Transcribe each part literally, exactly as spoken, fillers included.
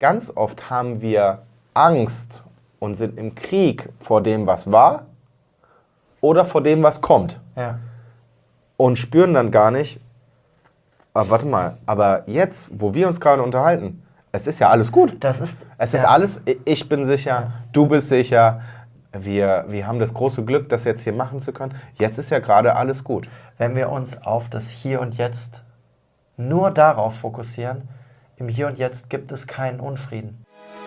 Ganz oft haben wir Angst und sind im Krieg vor dem, was war oder vor dem, was kommt. Ja. Und spüren dann gar nicht, ah, warte mal, aber jetzt, wo wir uns gerade unterhalten, es ist ja alles gut. Das ist, es ist ja. alles, ich bin sicher, Ja. du bist sicher, wir, wir haben das große Glück, das jetzt hier machen zu können. Jetzt ist ja gerade alles gut. Wenn wir uns auf das Hier und Jetzt nur darauf fokussieren, im Hier und Jetzt gibt es keinen Unfrieden.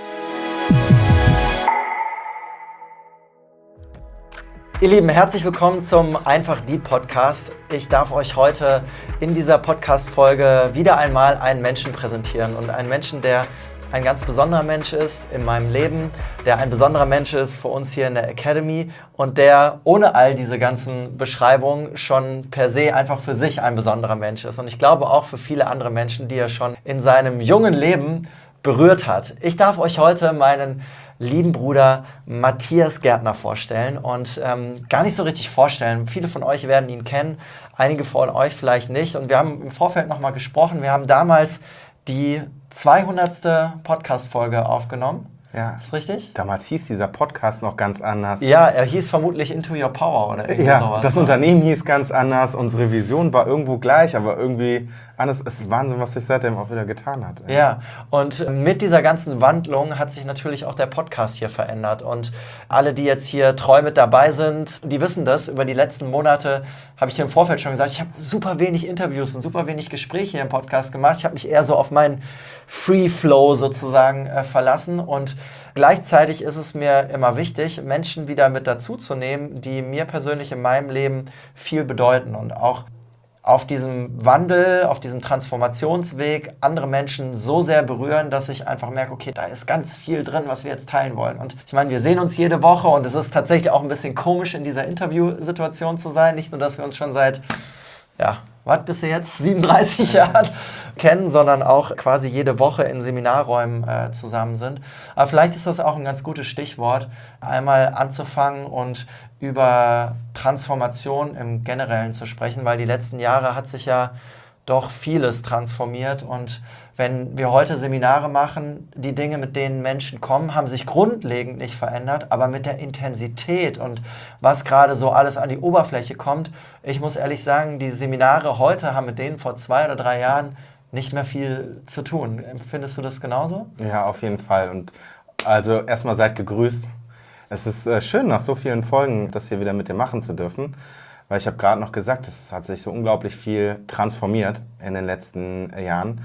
Ihr Lieben, herzlich willkommen zum Einfach Die Podcast. Ich darf euch heute in dieser Podcast-Folge wieder einmal einen Menschen präsentieren. Und einen Menschen, der ein ganz besonderer Mensch ist in meinem Leben, der ein besonderer Mensch ist für uns hier in der Academy und der ohne all diese ganzen Beschreibungen schon per se einfach für sich ein besonderer Mensch ist. Und ich glaube auch für viele andere Menschen, die er schon in seinem jungen Leben berührt hat. Ich darf euch heute meinen lieben Bruder Matthias Gärtner vorstellen und ähm, gar nicht so richtig vorstellen. Viele von euch werden ihn kennen, einige von euch vielleicht nicht. Und wir haben im Vorfeld nochmal gesprochen. Wir haben damals die zweihundertste Podcast-Folge aufgenommen. Ja. Ist richtig? Damals hieß dieser Podcast noch ganz anders. Ja, er hieß vermutlich Into Your Power oder irgendwie ja, sowas. Das ne? Unternehmen hieß ganz anders, unsere Vision war irgendwo gleich, aber irgendwie anders. Es ist Wahnsinn, was sich seitdem auch wieder getan hat. Ja. ja, und mit dieser ganzen Wandlung hat sich natürlich auch der Podcast hier verändert. Und alle, die jetzt hier treu mit dabei sind, die wissen das. Über die letzten Monate habe ich dir im Vorfeld schon gesagt, ich habe super wenig Interviews und super wenig Gespräche hier im Podcast gemacht. Ich habe mich eher so auf meinen Free Flow sozusagen äh, verlassen. Und gleichzeitig ist es mir immer wichtig, Menschen wieder mit dazuzunehmen, die mir persönlich in meinem Leben viel bedeuten und auch auf diesem Wandel, auf diesem Transformationsweg andere Menschen so sehr berühren, dass ich einfach merke, okay, da ist ganz viel drin, was wir jetzt teilen wollen. Und ich meine, wir sehen uns jede Woche und es ist tatsächlich auch ein bisschen komisch, in dieser Interviewsituation zu sein. Nicht nur, dass wir uns schon seit, ja, was bist du jetzt, siebenunddreißig Jahren kennen, sondern auch quasi jede Woche in Seminarräumen äh, zusammen sind. Aber vielleicht ist das auch ein ganz gutes Stichwort, einmal anzufangen und über Transformation im Generellen zu sprechen, weil die letzten Jahre hat sich ja doch vieles transformiert. Und wenn wir heute Seminare machen, die Dinge, mit denen Menschen kommen, haben sich grundlegend nicht verändert, aber mit der Intensität und was gerade so alles an die Oberfläche kommt, ich muss ehrlich sagen, die Seminare heute haben mit denen vor zwei oder drei Jahren nicht mehr viel zu tun. Findest du das genauso? Ja, auf jeden Fall. Und also erstmal seid gegrüßt. Es ist äh, schön, nach so vielen Folgen das hier wieder mit dir machen zu dürfen. Weil ich habe gerade noch gesagt, es hat sich so unglaublich viel transformiert in den letzten äh, Jahren.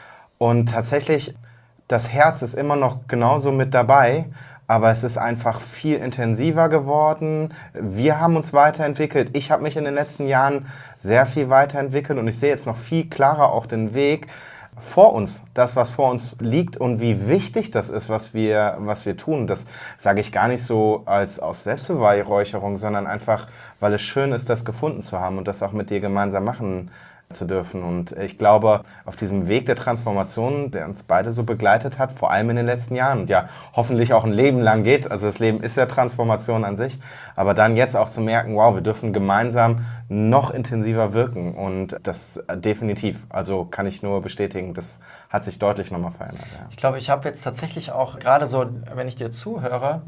Und tatsächlich, das Herz ist immer noch genauso mit dabei, aber es ist einfach viel intensiver geworden. Wir haben uns weiterentwickelt. Ich habe mich in den letzten Jahren sehr viel weiterentwickelt und ich sehe jetzt noch viel klarer auch den Weg vor uns, das, was vor uns liegt und wie wichtig das ist, was wir, was wir tun. Das sage ich gar nicht so als aus Selbstbeweihräucherung, sondern einfach, weil es schön ist, das gefunden zu haben und das auch mit dir gemeinsam machen zu dürfen. Und ich glaube, auf diesem Weg der Transformation, der uns beide so begleitet hat, vor allem in den letzten Jahren und ja hoffentlich auch ein Leben lang geht, also das Leben ist ja Transformation an sich, aber dann jetzt auch zu merken, wow, wir dürfen gemeinsam noch intensiver wirken und das definitiv, also kann ich nur bestätigen, das hat sich deutlich nochmal verändert. Ja. Ich glaube, ich habe jetzt tatsächlich auch gerade so, wenn ich dir zuhöre,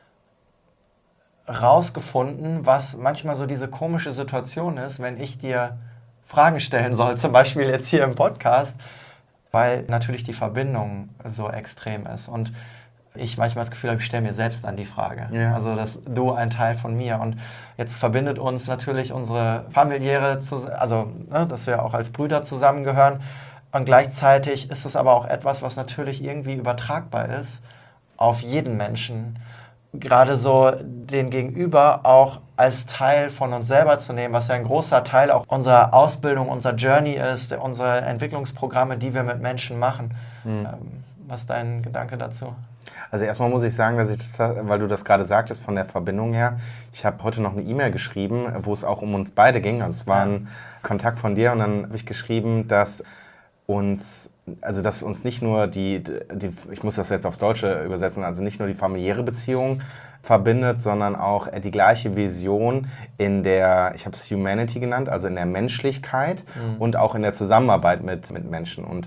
rausgefunden, was manchmal so diese komische Situation ist, wenn ich dir Fragen stellen soll, zum Beispiel jetzt hier im Podcast, weil natürlich die Verbindung so extrem ist und ich manchmal das Gefühl habe, ich stelle mir selbst an die Frage. Ja. Also, dass du ein Teil von mir und jetzt verbindet uns natürlich unsere familiäre, also ne, dass wir auch als Brüder zusammengehören und gleichzeitig ist es aber auch etwas, was natürlich irgendwie übertragbar ist auf jeden Menschen. Gerade so den Gegenüber auch als Teil von uns selber zu nehmen, was ja ein großer Teil auch unserer Ausbildung, unserer Journey ist, unsere Entwicklungsprogramme, die wir mit Menschen machen. Mhm. Was ist dein Gedanke dazu? Also erstmal muss ich sagen, dass ich, das, weil du das gerade sagtest, von der Verbindung her, ich habe heute noch eine E-Mail geschrieben, wo es auch um uns beide ging. Also es war ein Kontakt von dir und dann habe ich geschrieben, dass uns, also dass uns nicht nur die, die, ich muss das jetzt aufs Deutsche übersetzen, also nicht nur die familiäre Beziehung verbindet, sondern auch die gleiche Vision in der, ich habe es Humanity genannt, also in der Menschlichkeit mhm. und auch in der Zusammenarbeit mit, mit Menschen. Und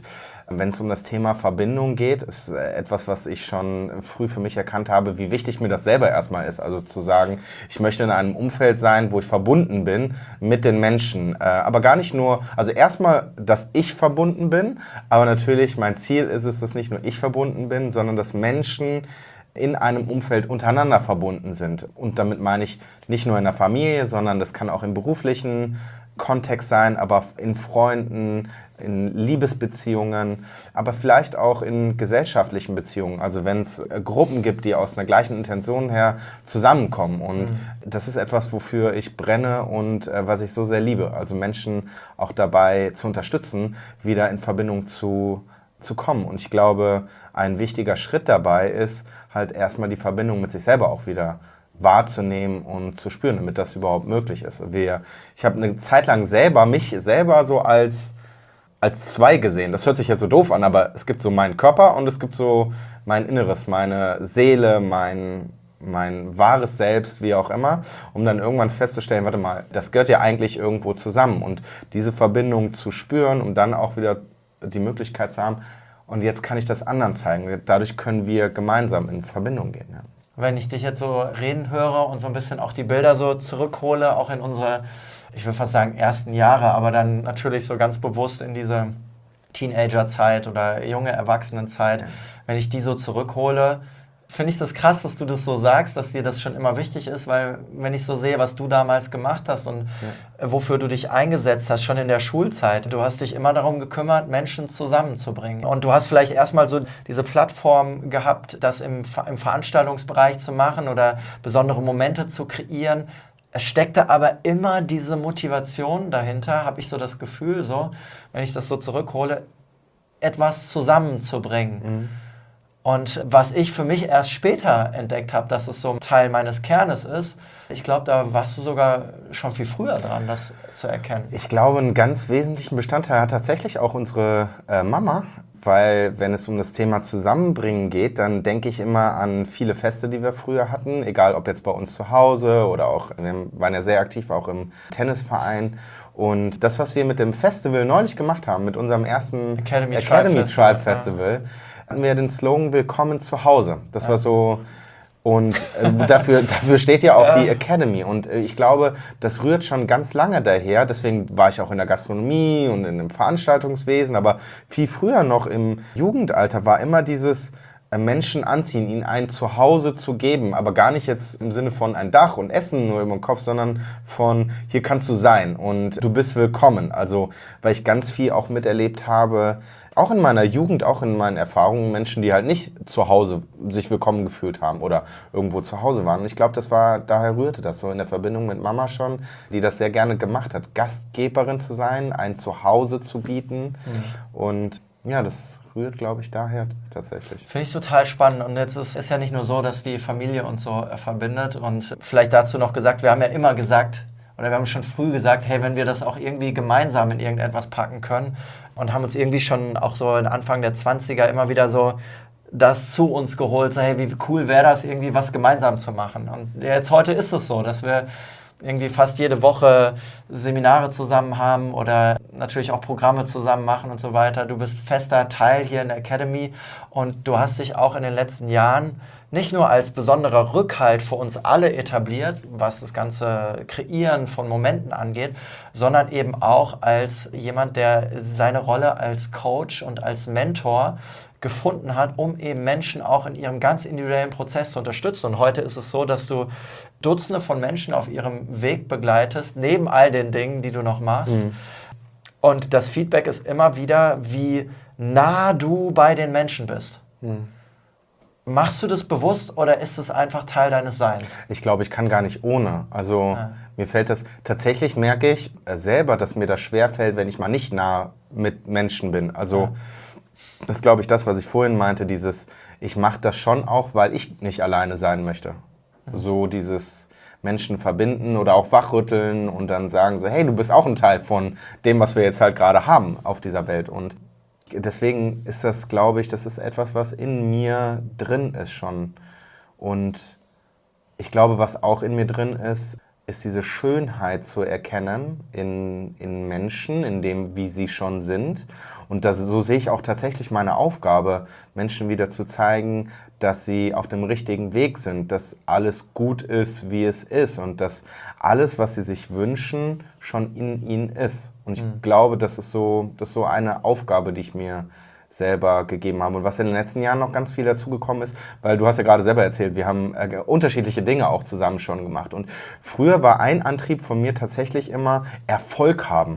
Wenn es um das Thema Verbindung geht, ist etwas, was ich schon früh für mich erkannt habe, wie wichtig mir das selber erstmal ist. Also zu sagen, ich möchte in einem Umfeld sein, wo ich verbunden bin mit den Menschen. Aber gar nicht nur, also erstmal, dass ich verbunden bin, aber natürlich mein Ziel ist es, dass nicht nur ich verbunden bin, sondern dass Menschen in einem Umfeld untereinander verbunden sind. Und damit meine ich nicht nur in der Familie, sondern das kann auch im beruflichen Kontext sein, aber in Freunden, in Liebesbeziehungen, aber vielleicht auch in gesellschaftlichen Beziehungen. Also wenn es äh, Gruppen gibt, die aus einer gleichen Intention her zusammenkommen. Und mhm. das ist etwas, wofür ich brenne und äh, was ich so sehr liebe. Also Menschen auch dabei zu unterstützen, wieder in Verbindung zu, zu kommen. Und ich glaube, ein wichtiger Schritt dabei ist, halt erstmal die Verbindung mit sich selber auch wieder wahrzunehmen und zu spüren, damit das überhaupt möglich ist. Wir, ich habe eine Zeit lang selber, mich selber so als, als zwei gesehen. Das hört sich jetzt so doof an, aber es gibt so meinen Körper und es gibt so mein Inneres, meine Seele, mein, mein wahres Selbst, wie auch immer, um dann irgendwann festzustellen, warte mal, das gehört ja eigentlich irgendwo zusammen. Und diese Verbindung zu spüren, um dann auch wieder die Möglichkeit zu haben, und jetzt kann ich das anderen zeigen. Dadurch können wir gemeinsam in Verbindung gehen. Ja. Wenn ich dich jetzt so reden höre und so ein bisschen auch die Bilder so zurückhole, auch in unsere, ich will fast sagen, ersten Jahre, aber dann natürlich so ganz bewusst in diese Teenagerzeit oder junge Erwachsenenzeit, ja. Wenn ich die so zurückhole, finde ich das krass, dass du das so sagst, dass dir das schon immer wichtig ist, weil wenn ich so sehe, was du damals gemacht hast und ja. wofür du dich eingesetzt hast, schon in der Schulzeit, du hast dich immer darum gekümmert, Menschen zusammenzubringen. Und du hast vielleicht erstmal so diese Plattform gehabt, das im, im Veranstaltungsbereich zu machen oder besondere Momente zu kreieren. Es steckte aber immer diese Motivation dahinter, habe ich so das Gefühl, so, wenn ich das so zurückhole, etwas zusammenzubringen. Mhm. Und was ich für mich erst später entdeckt habe, dass es so ein Teil meines Kernes ist, ich glaube, da warst du sogar schon viel früher dran, das zu erkennen. Ich glaube, einen ganz wesentlichen Bestandteil hat tatsächlich auch unsere äh, Mama, weil wenn es um das Thema Zusammenbringen geht, dann denke ich immer an viele Feste, die wir früher hatten, egal ob jetzt bei uns zu Hause oder auch, wir waren ja sehr aktiv auch im Tennisverein. Und das, was wir mit dem Festival neulich gemacht haben, mit unserem ersten Academy, Academy Tribe Tribe Festival, Festival, hatten wir den Slogan Willkommen zu Hause. Das ja. war so, und äh, dafür, dafür steht ja auch ja. die Academy. Und äh, ich glaube, das rührt schon ganz lange daher. Deswegen war ich auch in der Gastronomie und in dem Veranstaltungswesen. Aber viel früher noch im Jugendalter war immer dieses äh, Menschen anziehen, ihnen ein Zuhause zu geben. Aber gar nicht jetzt im Sinne von ein Dach und Essen nur über den Kopf, sondern von hier kannst du sein und du bist willkommen. Also, weil ich ganz viel auch miterlebt habe, auch in meiner Jugend, auch in meinen Erfahrungen, Menschen, die halt nicht zu Hause sich willkommen gefühlt haben oder irgendwo zu Hause waren. Und ich glaube, das war, daher rührte das so in der Verbindung mit Mama schon, die das sehr gerne gemacht hat, Gastgeberin zu sein, ein Zuhause zu bieten. Mhm. Und ja, das rührt, glaube ich, daher tatsächlich. Finde ich total spannend. Und jetzt ist es ja nicht nur so, dass die Familie uns so äh, verbindet. Und vielleicht dazu noch gesagt, wir haben ja immer gesagt, oder wir haben schon früh gesagt, hey, wenn wir das auch irgendwie gemeinsam in irgendetwas packen können, und haben uns irgendwie schon auch so in Anfang der zwanziger immer wieder so das zu uns geholt, so, hey, wie cool wäre das, irgendwie was gemeinsam zu machen. Und jetzt heute ist es so, dass wir irgendwie fast jede Woche Seminare zusammen haben oder natürlich auch Programme zusammen machen und so weiter. Du bist fester Teil hier in der Academy und du hast dich auch in den letzten Jahren nicht nur als besonderer Rückhalt für uns alle etabliert, was das ganze Kreieren von Momenten angeht, sondern eben auch als jemand, der seine Rolle als Coach und als Mentor gefunden hat, um eben Menschen auch in ihrem ganz individuellen Prozess zu unterstützen. Und heute ist es so, dass du Dutzende von Menschen auf ihrem Weg begleitest, neben all den Dingen, die du noch machst. Mhm. Und das Feedback ist immer wieder, wie nah du bei den Menschen bist. Mhm. Machst du das bewusst oder ist es einfach Teil deines Seins? Ich glaube, ich kann gar nicht ohne. Also ja. mir fällt das, tatsächlich merke ich äh, selber, dass mir das schwerfällt, wenn ich mal nicht nah mit Menschen bin. Also ja. das ist, glaube ich, das, was ich vorhin meinte, dieses, ich mache das schon auch, weil ich nicht alleine sein möchte. Mhm. So dieses Menschen verbinden oder auch wachrütteln und dann sagen so, hey, du bist auch ein Teil von dem, was wir jetzt halt gerade haben auf dieser Welt. Und deswegen ist das, glaube ich, das ist etwas, was in mir drin ist schon. Und ich glaube, was auch in mir drin ist, ist diese Schönheit zu erkennen in, in Menschen, in dem, wie sie schon sind. Und das, so sehe ich auch tatsächlich meine Aufgabe, Menschen wieder zu zeigen, dass sie auf dem richtigen Weg sind, dass alles gut ist, wie es ist und dass alles, was sie sich wünschen, schon in ihnen ist. Und ich mhm. glaube, das ist, so, das ist so eine Aufgabe, die ich mir selber gegeben habe. Und was in den letzten Jahren noch ganz viel dazugekommen ist, weil du hast ja gerade selber erzählt, wir haben äh, unterschiedliche Dinge auch zusammen schon gemacht. Und früher war ein Antrieb von mir tatsächlich immer Erfolg haben.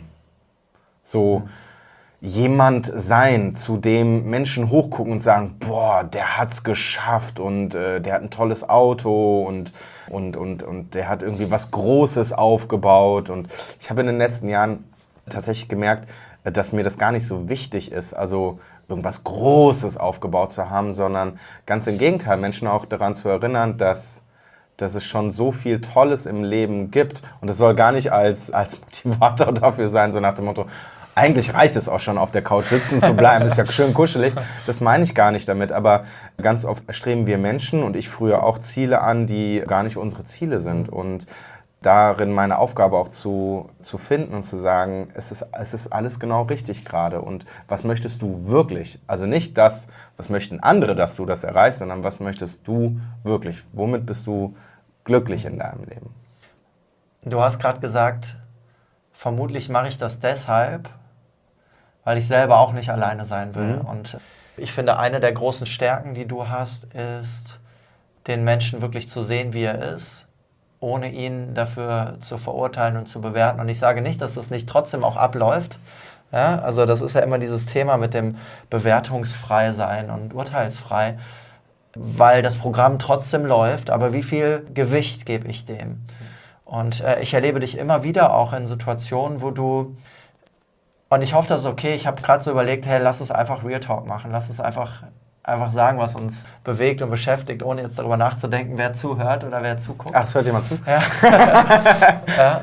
So mhm. jemand sein, zu dem Menschen hochgucken und sagen, boah, der hat's geschafft und äh, der hat ein tolles Auto und, und, und, und der hat irgendwie was Großes aufgebaut. Und ich habe in den letzten Jahren tatsächlich gemerkt, dass mir das gar nicht so wichtig ist, also irgendwas Großes aufgebaut zu haben, sondern ganz im Gegenteil, Menschen auch daran zu erinnern, dass, dass es schon so viel Tolles im Leben gibt. Und es soll gar nicht als, als Motivator dafür sein, so nach dem Motto, eigentlich reicht es auch schon, auf der Couch sitzen zu bleiben, ist ja schön kuschelig. Das meine ich gar nicht damit, aber ganz oft streben wir Menschen und ich früher auch Ziele an, die gar nicht unsere Ziele sind. Und darin meine Aufgabe auch zu, zu finden und zu sagen, es ist, es ist alles genau richtig gerade und was möchtest du wirklich? Also nicht das, was möchten andere, dass du das erreichst, sondern was möchtest du wirklich? Womit bist du glücklich in deinem Leben? Du hast gerade gesagt, vermutlich mache ich das deshalb, weil ich selber auch nicht alleine sein will. Mhm. Und ich finde, eine der großen Stärken, die du hast, ist, den Menschen wirklich zu sehen, wie er ist, ohne ihn dafür zu verurteilen und zu bewerten. Und ich sage nicht, dass das nicht trotzdem auch abläuft. Ja, also das ist ja immer dieses Thema mit dem bewertungsfrei sein und urteilsfrei, weil das Programm trotzdem läuft, aber wie viel Gewicht gebe ich dem? Und äh, ich erlebe dich immer wieder auch in Situationen, wo du, und ich hoffe, das ist okay, ich habe gerade so überlegt, hey, lass uns einfach Real Talk machen, lass uns einfach einfach sagen, was uns bewegt und beschäftigt, ohne jetzt darüber nachzudenken, wer zuhört oder wer zuguckt. Ach, es hört jemand zu? Ja. Ja.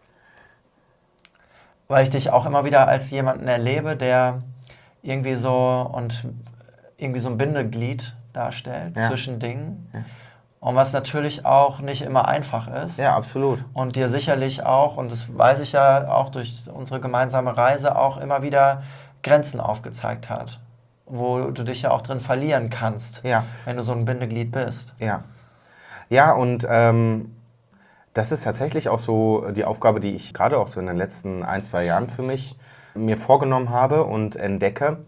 Weil ich dich auch immer wieder als jemanden erlebe, der irgendwie so und irgendwie so ein Bindeglied darstellt ja. zwischen Dingen. Ja. Und was natürlich auch nicht immer einfach ist. Ja, absolut. Und dir sicherlich auch, und das weiß ich ja auch durch unsere gemeinsame Reise, auch immer wieder Grenzen aufgezeigt hat, wo du dich ja auch drin verlieren kannst, ja. wenn du so ein Bindeglied bist. Ja, ja und ähm, das ist tatsächlich auch so die Aufgabe, die ich gerade auch so in den letzten ein, zwei Jahren für mich mir vorgenommen habe und entdecke,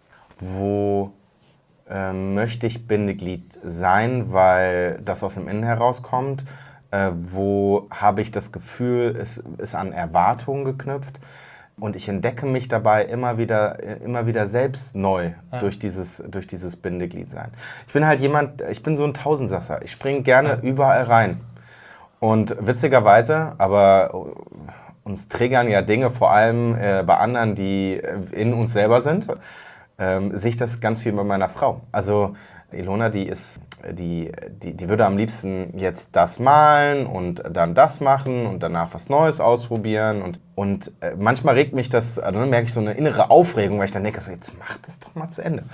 wo äh, möchte ich Bindeglied sein, weil das aus dem Innen herauskommt, äh, wo habe ich das Gefühl, es ist an Erwartungen geknüpft. Und ich entdecke mich dabei immer wieder, immer wieder selbst neu ja. durch dieses, durch dieses Bindeglied sein. Ich bin halt jemand, ich bin so ein Tausendsasser. Ich springe gerne ja. überall rein. Und witzigerweise, aber uns triggern ja Dinge vor allem äh, bei anderen, die in uns selber sind, ähm, sehe ich das ganz viel bei meiner Frau. Also Ilona, die ist, die, die, die würde am liebsten jetzt das malen und dann das machen und danach was Neues ausprobieren. Und, und äh, manchmal regt mich das, also dann merke ich so eine innere Aufregung, weil ich dann denke, so, jetzt mach das doch mal zu Ende.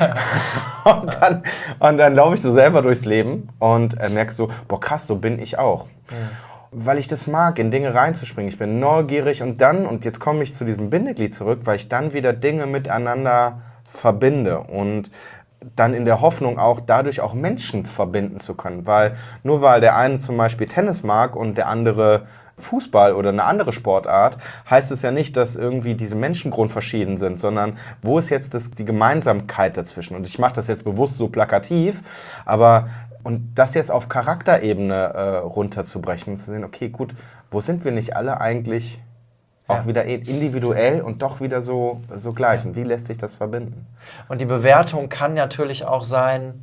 und dann, und dann laufe ich so selber durchs Leben und äh, merke so, boah krass, so bin ich auch. Mhm. Weil ich das mag, in Dinge reinzuspringen. Ich bin neugierig und dann, und jetzt komme ich zu diesem Bindeglied zurück, weil ich dann wieder Dinge miteinander verbinde und dann in der Hoffnung auch, dadurch auch Menschen verbinden zu können. Weil nur weil der eine zum Beispiel Tennis mag und der andere Fußball oder eine andere Sportart, heißt es ja nicht, dass irgendwie diese Menschen grundverschieden sind, sondern wo ist jetzt das, die Gemeinsamkeit dazwischen? Und ich mache das jetzt bewusst so plakativ, aber und das jetzt auf Charakterebene äh, runterzubrechen und zu sehen, okay, gut, wo sind wir nicht alle eigentlich auch ja. wieder individuell und doch wieder so, so gleich. Und wie lässt sich das verbinden? Und die Bewertung kann natürlich auch sein,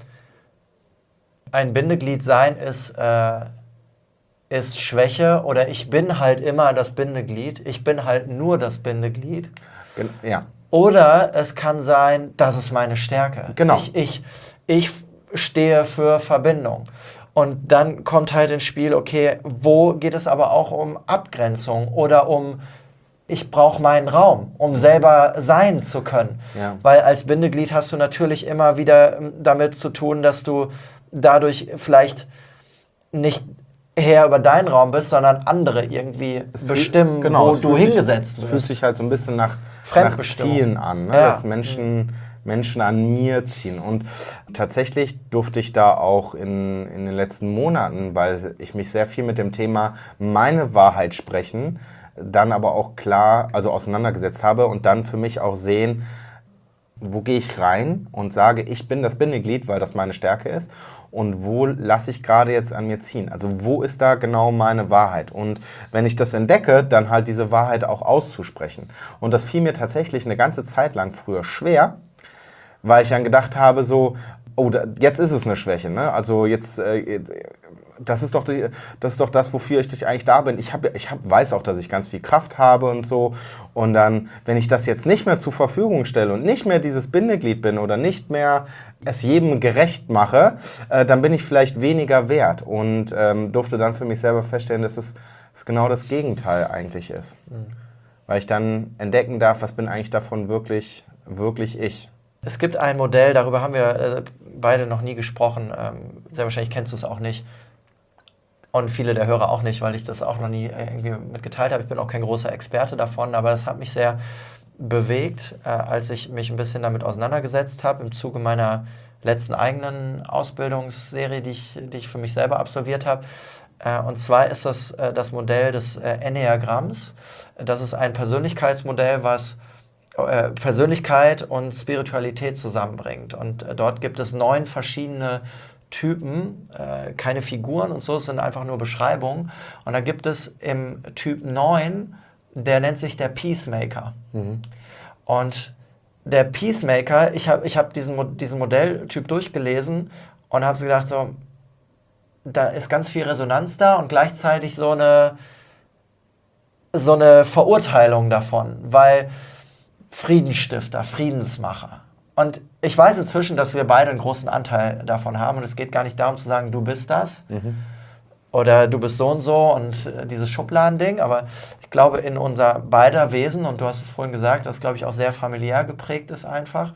ein Bindeglied sein ist, äh, ist Schwäche oder ich bin halt immer das Bindeglied, ich bin halt nur das Bindeglied. Ja. Oder es kann sein, das ist meine Stärke. Genau. Ich, ich, ich stehe für Verbindung. Und dann kommt halt ins Spiel, okay, wo geht es aber auch um Abgrenzung oder um ich brauche meinen Raum, um selber sein zu können. Ja. Weil als Bindeglied hast du natürlich immer wieder damit zu tun, dass du dadurch vielleicht nicht Herr über deinen Raum bist, sondern andere irgendwie Es bestimmen, fühl- genau, wo es du fühlt sich- hingesetzt Es fühlt wirst. sich halt so ein bisschen nach, nach Fremdbestimmung. Ziehen an, ne? Ja. Dass Menschen, Menschen an mir ziehen. Und tatsächlich durfte ich da auch in, in den letzten Monaten, weil ich mich sehr viel mit dem Thema meine Wahrheit sprechen, dann aber auch klar, also auseinandergesetzt habe und dann für mich auch sehen, wo gehe ich rein und sage, ich bin das Bindeglied, weil das meine Stärke ist. Und wo lasse ich gerade jetzt an mir ziehen? Also wo ist da genau meine Wahrheit? Und wenn ich das entdecke, dann halt diese Wahrheit auch auszusprechen. Und das fiel mir tatsächlich eine ganze Zeit lang früher schwer, weil ich dann gedacht habe, so, oh, da, jetzt ist es eine Schwäche, ne? Also jetzt, äh, das ist doch die, das ist doch das, wofür ich eigentlich da bin. Ich, hab, ich hab, weiß auch, dass ich ganz viel Kraft habe und so. Und dann, wenn ich das jetzt nicht mehr zur Verfügung stelle und nicht mehr dieses Bindeglied bin oder nicht mehr es jedem gerecht mache, äh, dann bin ich vielleicht weniger wert. Und ähm, durfte dann für mich selber feststellen, dass es dass genau das Gegenteil eigentlich ist. Mhm. Weil ich dann entdecken darf, was bin eigentlich davon wirklich, wirklich ich. Es gibt ein Modell, darüber haben wir äh, beide noch nie gesprochen. Ähm, sehr wahrscheinlich kennst du es auch nicht. Und viele der Hörer auch nicht, weil ich das auch noch nie äh, irgendwie mitgeteilt habe. Ich bin auch kein großer Experte davon, aber es hat mich sehr bewegt, äh, als ich mich ein bisschen damit auseinandergesetzt habe, im Zuge meiner letzten eigenen Ausbildungsserie, die ich, die ich für mich selber absolviert habe. Äh, und zwar ist das äh, das Modell des äh, Enneagramms. Das ist ein Persönlichkeitsmodell, was äh, Persönlichkeit und Spiritualität zusammenbringt. Und äh, dort gibt es neun verschiedene Typen, äh, keine Figuren und so, es sind einfach nur Beschreibungen. Und da gibt es im Typ neun, der nennt sich der Peacemaker. Mhm. Und der Peacemaker, ich habe ich hab diesen, diesen Modelltyp durchgelesen und habe so gedacht, so, da ist ganz viel Resonanz da und gleichzeitig so eine, so eine Verurteilung davon, weil Friedensstifter, Friedensmacher. Und ich weiß inzwischen, dass wir beide einen großen Anteil davon haben. Und es geht gar nicht darum zu sagen, du bist das mhm. oder du bist so und so und äh, dieses Schubladending. Aber ich glaube, in unser beider Wesen, und du hast es vorhin gesagt, das, glaube ich, auch sehr familiär geprägt ist einfach,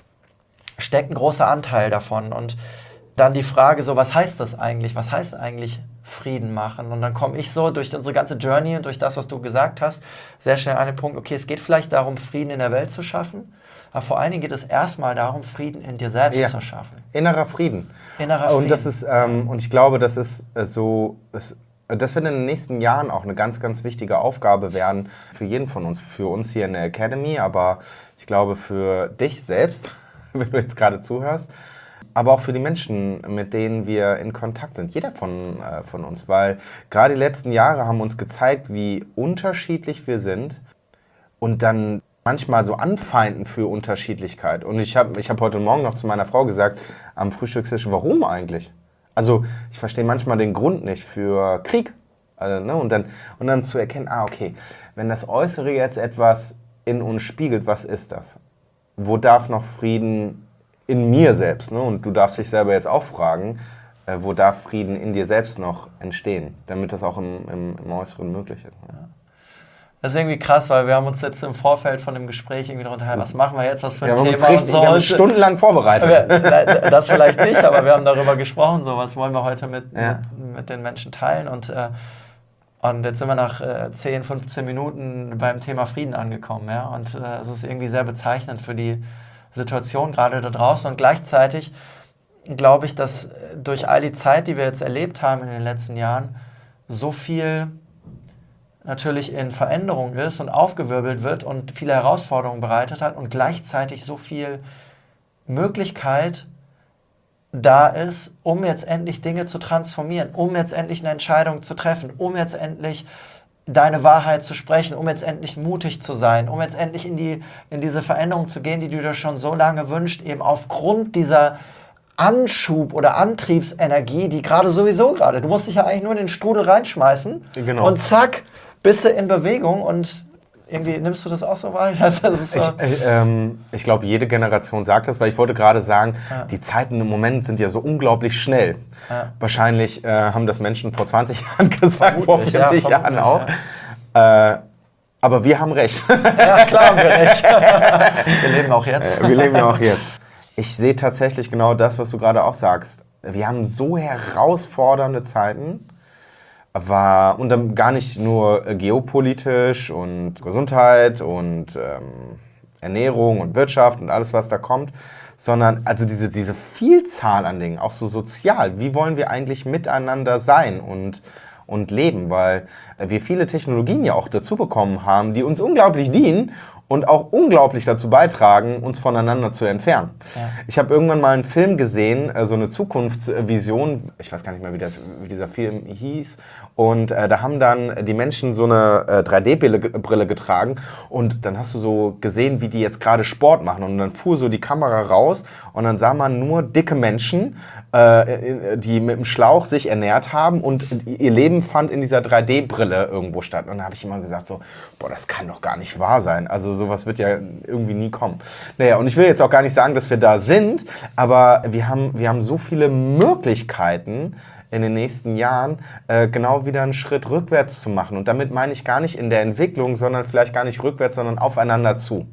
steckt ein großer Anteil davon. Und dann die Frage so, was heißt das eigentlich? Was heißt eigentlich Frieden machen? Und dann komme ich so durch unsere ganze Journey und durch das, was du gesagt hast, sehr schnell an den Punkt, okay, es geht vielleicht darum, Frieden in der Welt zu schaffen. Aber vor allen Dingen geht es erstmal darum, Frieden in dir selbst ja. zu schaffen. Innerer Frieden. Innerer Frieden. Und, das ist, ähm, und ich glaube, das ist äh, so, es, das wird in den nächsten Jahren auch eine ganz, ganz wichtige Aufgabe werden für jeden von uns, für uns hier in der Academy, aber ich glaube für dich selbst, wenn du jetzt gerade zuhörst, aber auch für die Menschen, mit denen wir in Kontakt sind, jeder von, äh, von uns, weil gerade die letzten Jahre haben uns gezeigt, wie unterschiedlich wir sind und dann manchmal so anfeinden für Unterschiedlichkeit. Und ich habe ich hab heute Morgen noch zu meiner Frau gesagt, am Frühstückstisch, warum eigentlich? Also ich verstehe manchmal den Grund nicht für Krieg. Also, ne? und, dann, und dann zu erkennen, ah okay, wenn das Äußere jetzt etwas in uns spiegelt, was ist das? Wo darf noch Frieden in mir selbst? Ne? Und du darfst dich selber jetzt auch fragen, äh, wo darf Frieden in dir selbst noch entstehen, damit das auch im, im, im Äußeren möglich ist. Ja. Das ist irgendwie krass, weil wir haben uns jetzt im Vorfeld von dem Gespräch irgendwie darunter unterhalten, was machen wir jetzt, was für ein ja, Thema uns richtig, und so. Wir haben uns stundenlang vorbereitet. Das vielleicht nicht, aber wir haben darüber gesprochen, so was wollen wir heute mit, ja. mit, mit den Menschen teilen. Und, äh, und jetzt sind wir nach äh, zehn, fünfzehn Minuten beim Thema Frieden angekommen. Ja? Und äh, es ist irgendwie sehr bezeichnend für die Situation gerade da draußen. Und gleichzeitig glaube ich, dass durch all die Zeit, die wir jetzt erlebt haben in den letzten Jahren, so viel natürlich in Veränderung ist und aufgewirbelt wird und viele Herausforderungen bereitet hat und gleichzeitig so viel Möglichkeit da ist, um jetzt endlich Dinge zu transformieren, um jetzt endlich eine Entscheidung zu treffen, um jetzt endlich deine Wahrheit zu sprechen, um jetzt endlich mutig zu sein, um jetzt endlich in, die, in diese Veränderung zu gehen, die du dir schon so lange wünschst, eben aufgrund dieser Anschub- oder Antriebsenergie, die gerade sowieso gerade, du musst dich ja eigentlich nur in den Strudel reinschmeißen genau. und zack, bist du in Bewegung und irgendwie nimmst du das auch so wahr? Das ist so. Ich, ich, ähm, ich glaube, jede Generation sagt das, weil ich wollte gerade sagen, ja. die Zeiten im Moment sind ja so unglaublich schnell. Ja. Wahrscheinlich äh, haben das Menschen vor zwanzig Jahren gesagt, vor vermutlich, vierzig ja, Jahren auch. Ja. Äh, aber wir haben recht. Ja, klar haben wir recht. Wir leben auch jetzt. Äh, wir leben auch jetzt. Ich sehe tatsächlich genau das, was du gerade auch sagst. Wir haben so herausfordernde Zeiten. war, und dann gar nicht nur äh, geopolitisch und Gesundheit und ähm, Ernährung und Wirtschaft und alles, was da kommt, sondern also diese, diese Vielzahl an Dingen, auch so sozial. Wie wollen wir eigentlich miteinander sein und, und leben? Weil wir viele Technologien ja auch dazu bekommen haben, die uns unglaublich dienen und auch unglaublich dazu beitragen, uns voneinander zu entfernen. Ja. Ich habe irgendwann mal einen Film gesehen, so eine Zukunftsvision, ich weiß gar nicht mehr, wie, das, wie dieser Film hieß, und äh, da haben dann die Menschen so eine äh, drei D-Brille getragen und dann hast du so gesehen, wie die jetzt gerade Sport machen und dann fuhr so die Kamera raus und dann sah man nur dicke Menschen, äh, die mit dem Schlauch sich ernährt haben und ihr Leben fand in dieser drei D-Brille irgendwo statt. Und da habe ich immer gesagt so, boah, das kann doch gar nicht wahr sein. Also sowas wird ja irgendwie nie kommen. Naja, und ich will jetzt auch gar nicht sagen, dass wir da sind, aber wir haben, wir haben so viele Möglichkeiten, in den nächsten Jahren äh, genau wieder einen Schritt rückwärts zu machen. Und damit meine ich gar nicht in der Entwicklung, sondern vielleicht gar nicht rückwärts, sondern aufeinander zu.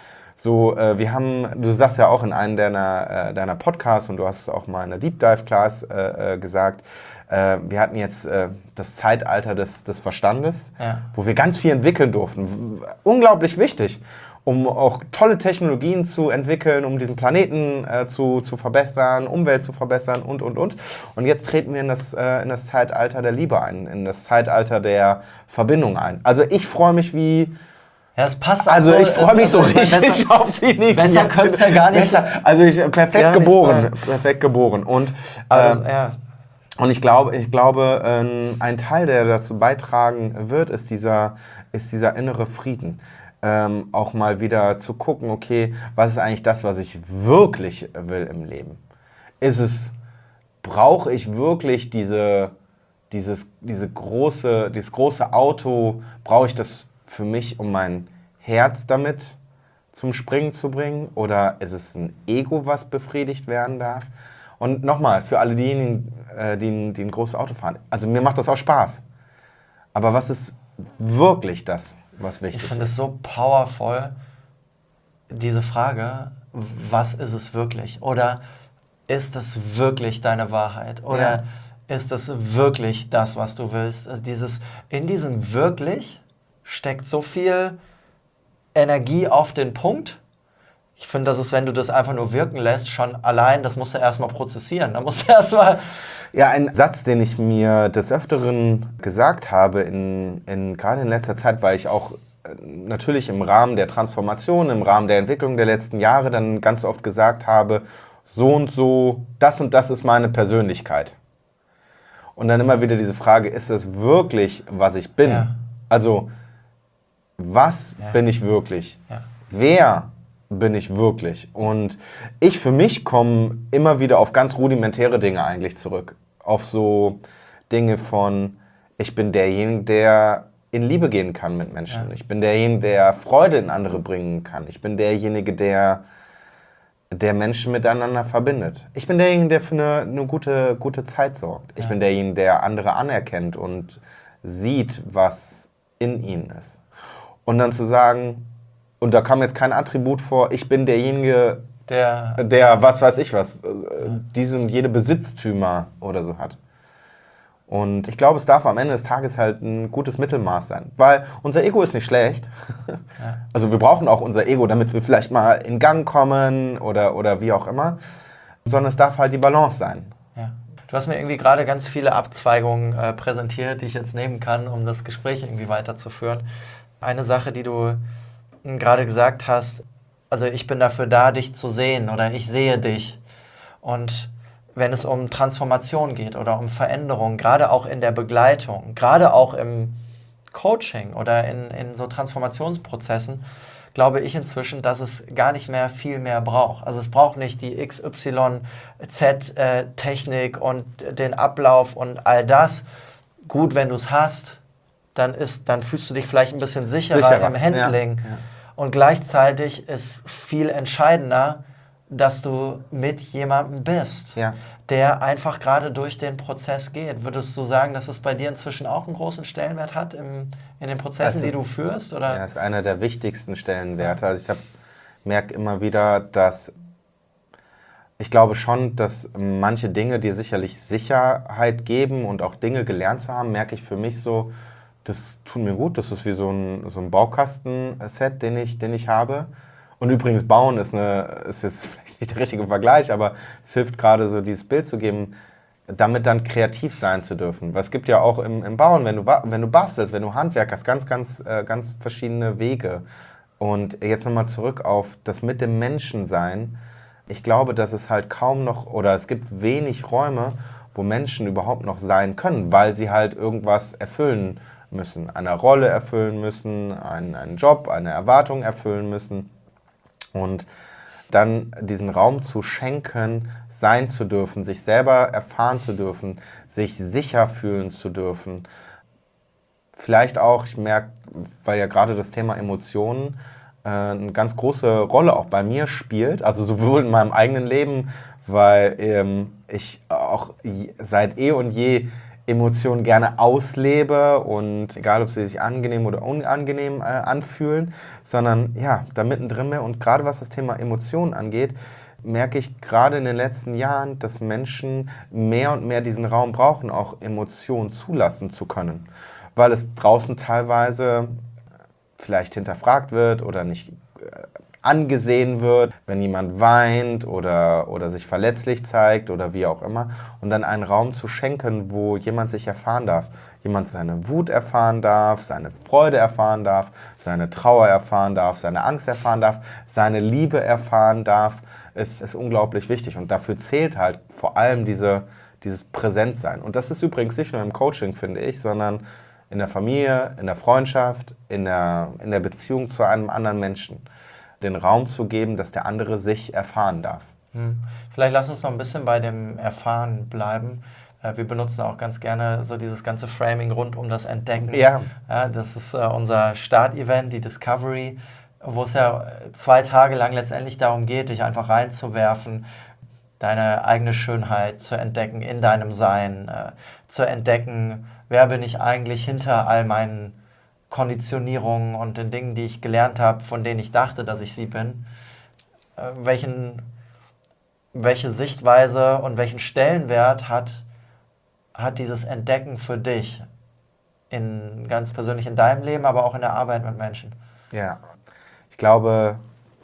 So, äh, wir haben, du sagst ja auch in einem deiner, äh, deiner Podcasts und du hast es auch mal in der Deep Dive Class äh, äh, gesagt, äh, wir hatten jetzt äh, das Zeitalter des, des Verstandes, ja. wo wir ganz viel entwickeln durften. Unglaublich wichtig, um auch tolle Technologien zu entwickeln, um diesen Planeten äh, zu, zu verbessern, Umwelt zu verbessern und, und, und. Und jetzt treten wir in das, äh, in das Zeitalter der Liebe ein, in das Zeitalter der Verbindung ein. Also ich freue mich wie... Ja, das passt Also so, ich freue mich so richtig besser, auf die nächsten Besser könnte es ja gar nicht besser, Also ich perfekt gar geboren, perfekt geboren. Und, also, äh, ja. und ich glaube, ich glaube äh, ein Teil, der dazu beitragen wird, ist dieser, ist dieser innere Frieden. Ähm, auch mal wieder zu gucken, okay, was ist eigentlich das, was ich wirklich will im Leben? Ist es, brauche ich wirklich diese, dieses, diese große, dieses große Auto, brauche ich das für mich, um mein Herz damit zum Springen zu bringen? Oder ist es ein Ego, was befriedigt werden darf? Und nochmal, für alle diejenigen, äh, die, die ein großes Auto fahren, also mir macht das auch Spaß. Aber was ist wirklich das, was wichtig ist? Ich finde es so powerful, diese Frage, was ist es wirklich? Oder ist es wirklich deine Wahrheit? Oder ja. ist es wirklich das, was du willst? Also dieses, in diesem wirklich steckt so viel Energie auf den Punkt. Ich finde, das ist, wenn du das einfach nur wirken lässt, schon allein, das musst du erstmal prozessieren. Da musst du erstmal. Ja, ein Satz, den ich mir des Öfteren gesagt habe, in, in, gerade in letzter Zeit, weil ich auch natürlich im Rahmen der Transformation, im Rahmen der Entwicklung der letzten Jahre dann ganz oft gesagt habe, so und so, das und das ist meine Persönlichkeit. Und dann immer wieder diese Frage, ist es wirklich, was ich bin? Ja. Also, was ja. bin ich wirklich? Ja. Wer bin ich wirklich? Und ich für mich komme immer wieder auf ganz rudimentäre Dinge eigentlich zurück. Auf so Dinge von, ich bin derjenige, der in Liebe gehen kann mit Menschen. Ja. Ich bin derjenige, der Freude in andere bringen kann. Ich bin derjenige, der, der Menschen miteinander verbindet. Ich bin derjenige, der für eine, eine gute, gute Zeit sorgt. Ich ja. bin derjenige, der andere anerkennt und sieht, was in ihnen ist. Und dann zu sagen, und da kam jetzt kein Attribut vor, ich bin derjenige, der, der was weiß ich was, ja. diese und jede Besitztümer oder so hat. Und ich glaube, es darf am Ende des Tages halt ein gutes Mittelmaß sein. Weil unser Ego ist nicht schlecht. Ja. Also wir brauchen auch unser Ego, damit wir vielleicht mal in Gang kommen oder, oder wie auch immer. Sondern es darf halt die Balance sein. Ja. Du hast mir irgendwie gerade ganz viele Abzweigungen äh, präsentiert, die ich jetzt nehmen kann, um das Gespräch irgendwie weiterzuführen. Eine Sache, die du gerade gesagt hast, also ich bin dafür da, dich zu sehen oder ich sehe dich. Und wenn es um Transformation geht oder um Veränderung, gerade auch in der Begleitung, gerade auch im Coaching oder in, in so Transformationsprozessen, glaube ich inzwischen, dass es gar nicht mehr viel mehr braucht. Also es braucht nicht die X Y Z-Technik und den Ablauf und all das. Gut, wenn du es hast, dann, ist, dann fühlst du dich vielleicht ein bisschen sicherer, sicherer. im Handling. Ja. Ja. Und gleichzeitig ist viel entscheidender, dass du mit jemandem bist, ja. der einfach gerade durch den Prozess geht. Würdest du sagen, dass es bei dir inzwischen auch einen großen Stellenwert hat im, in den Prozessen, ist, die du führst? Oder? Ja, das ist einer der wichtigsten Stellenwerte. Also ich merke immer wieder, dass Ich glaube schon, dass manche Dinge dir sicherlich Sicherheit geben und auch Dinge gelernt zu haben, merke ich für mich so, das tut mir gut. Das ist wie so ein, so ein Baukasten-Set, den ich, den ich habe. Und übrigens, Bauen ist, eine, ist jetzt vielleicht nicht der richtige Vergleich, aber es hilft gerade so, dieses Bild zu geben, damit dann kreativ sein zu dürfen. Weil es gibt ja auch im, im Bauen, wenn du, wenn du bastelst, wenn du Handwerk hast, ganz, ganz, äh, ganz verschiedene Wege. Und jetzt nochmal zurück auf das mit dem Menschen sein. Ich glaube, dass es halt kaum noch, oder es gibt wenig Räume, wo Menschen überhaupt noch sein können, weil sie halt irgendwas erfüllen müssen, eine Rolle erfüllen müssen, einen, einen Job, eine Erwartung erfüllen müssen. Und dann diesen Raum zu schenken, sein zu dürfen, sich selber erfahren zu dürfen, sich sicher fühlen zu dürfen. Vielleicht auch, ich merke, weil ja gerade das Thema Emotionen äh, eine ganz große Rolle auch bei mir spielt, also sowohl in meinem eigenen Leben, weil ähm, ich auch je, seit eh und je Emotionen gerne auslebe und egal, ob sie sich angenehm oder unangenehm äh, anfühlen, sondern ja, da mittendrin bin. Und gerade was das Thema Emotionen angeht, merke ich gerade in den letzten Jahren, dass Menschen mehr und mehr diesen Raum brauchen, auch Emotionen zulassen zu können, weil es draußen teilweise vielleicht hinterfragt wird oder nicht äh, angesehen wird, wenn jemand weint oder, oder sich verletzlich zeigt oder wie auch immer. Und dann einen Raum zu schenken, wo jemand sich erfahren darf. Jemand seine Wut erfahren darf, seine Freude erfahren darf, seine Trauer erfahren darf, seine Angst erfahren darf, seine Liebe erfahren darf, ist, ist unglaublich wichtig. Und dafür zählt halt vor allem diese, dieses Präsentsein. Und das ist übrigens nicht nur im Coaching, finde ich, sondern in der Familie, in der Freundschaft, in der, in der Beziehung zu einem anderen Menschen. Den Raum zu geben, dass der andere sich erfahren darf. Hm. Vielleicht lass uns noch ein bisschen bei dem Erfahren bleiben. Äh, wir benutzen auch ganz gerne so dieses ganze Framing rund um das Entdecken. Ja. Ja, das ist äh, unser Startevent, die Discovery, wo es ja zwei Tage lang letztendlich darum geht, dich einfach reinzuwerfen, deine eigene Schönheit zu entdecken in deinem Sein, äh, zu entdecken, wer bin ich eigentlich hinter all meinen Konditionierungen und den Dingen, die ich gelernt habe, von denen ich dachte, dass ich sie bin. Äh, welchen, welche Sichtweise und welchen Stellenwert hat, hat dieses Entdecken für dich, in, ganz persönlich in deinem Leben, aber auch in der Arbeit mit Menschen? Ja, ich glaube,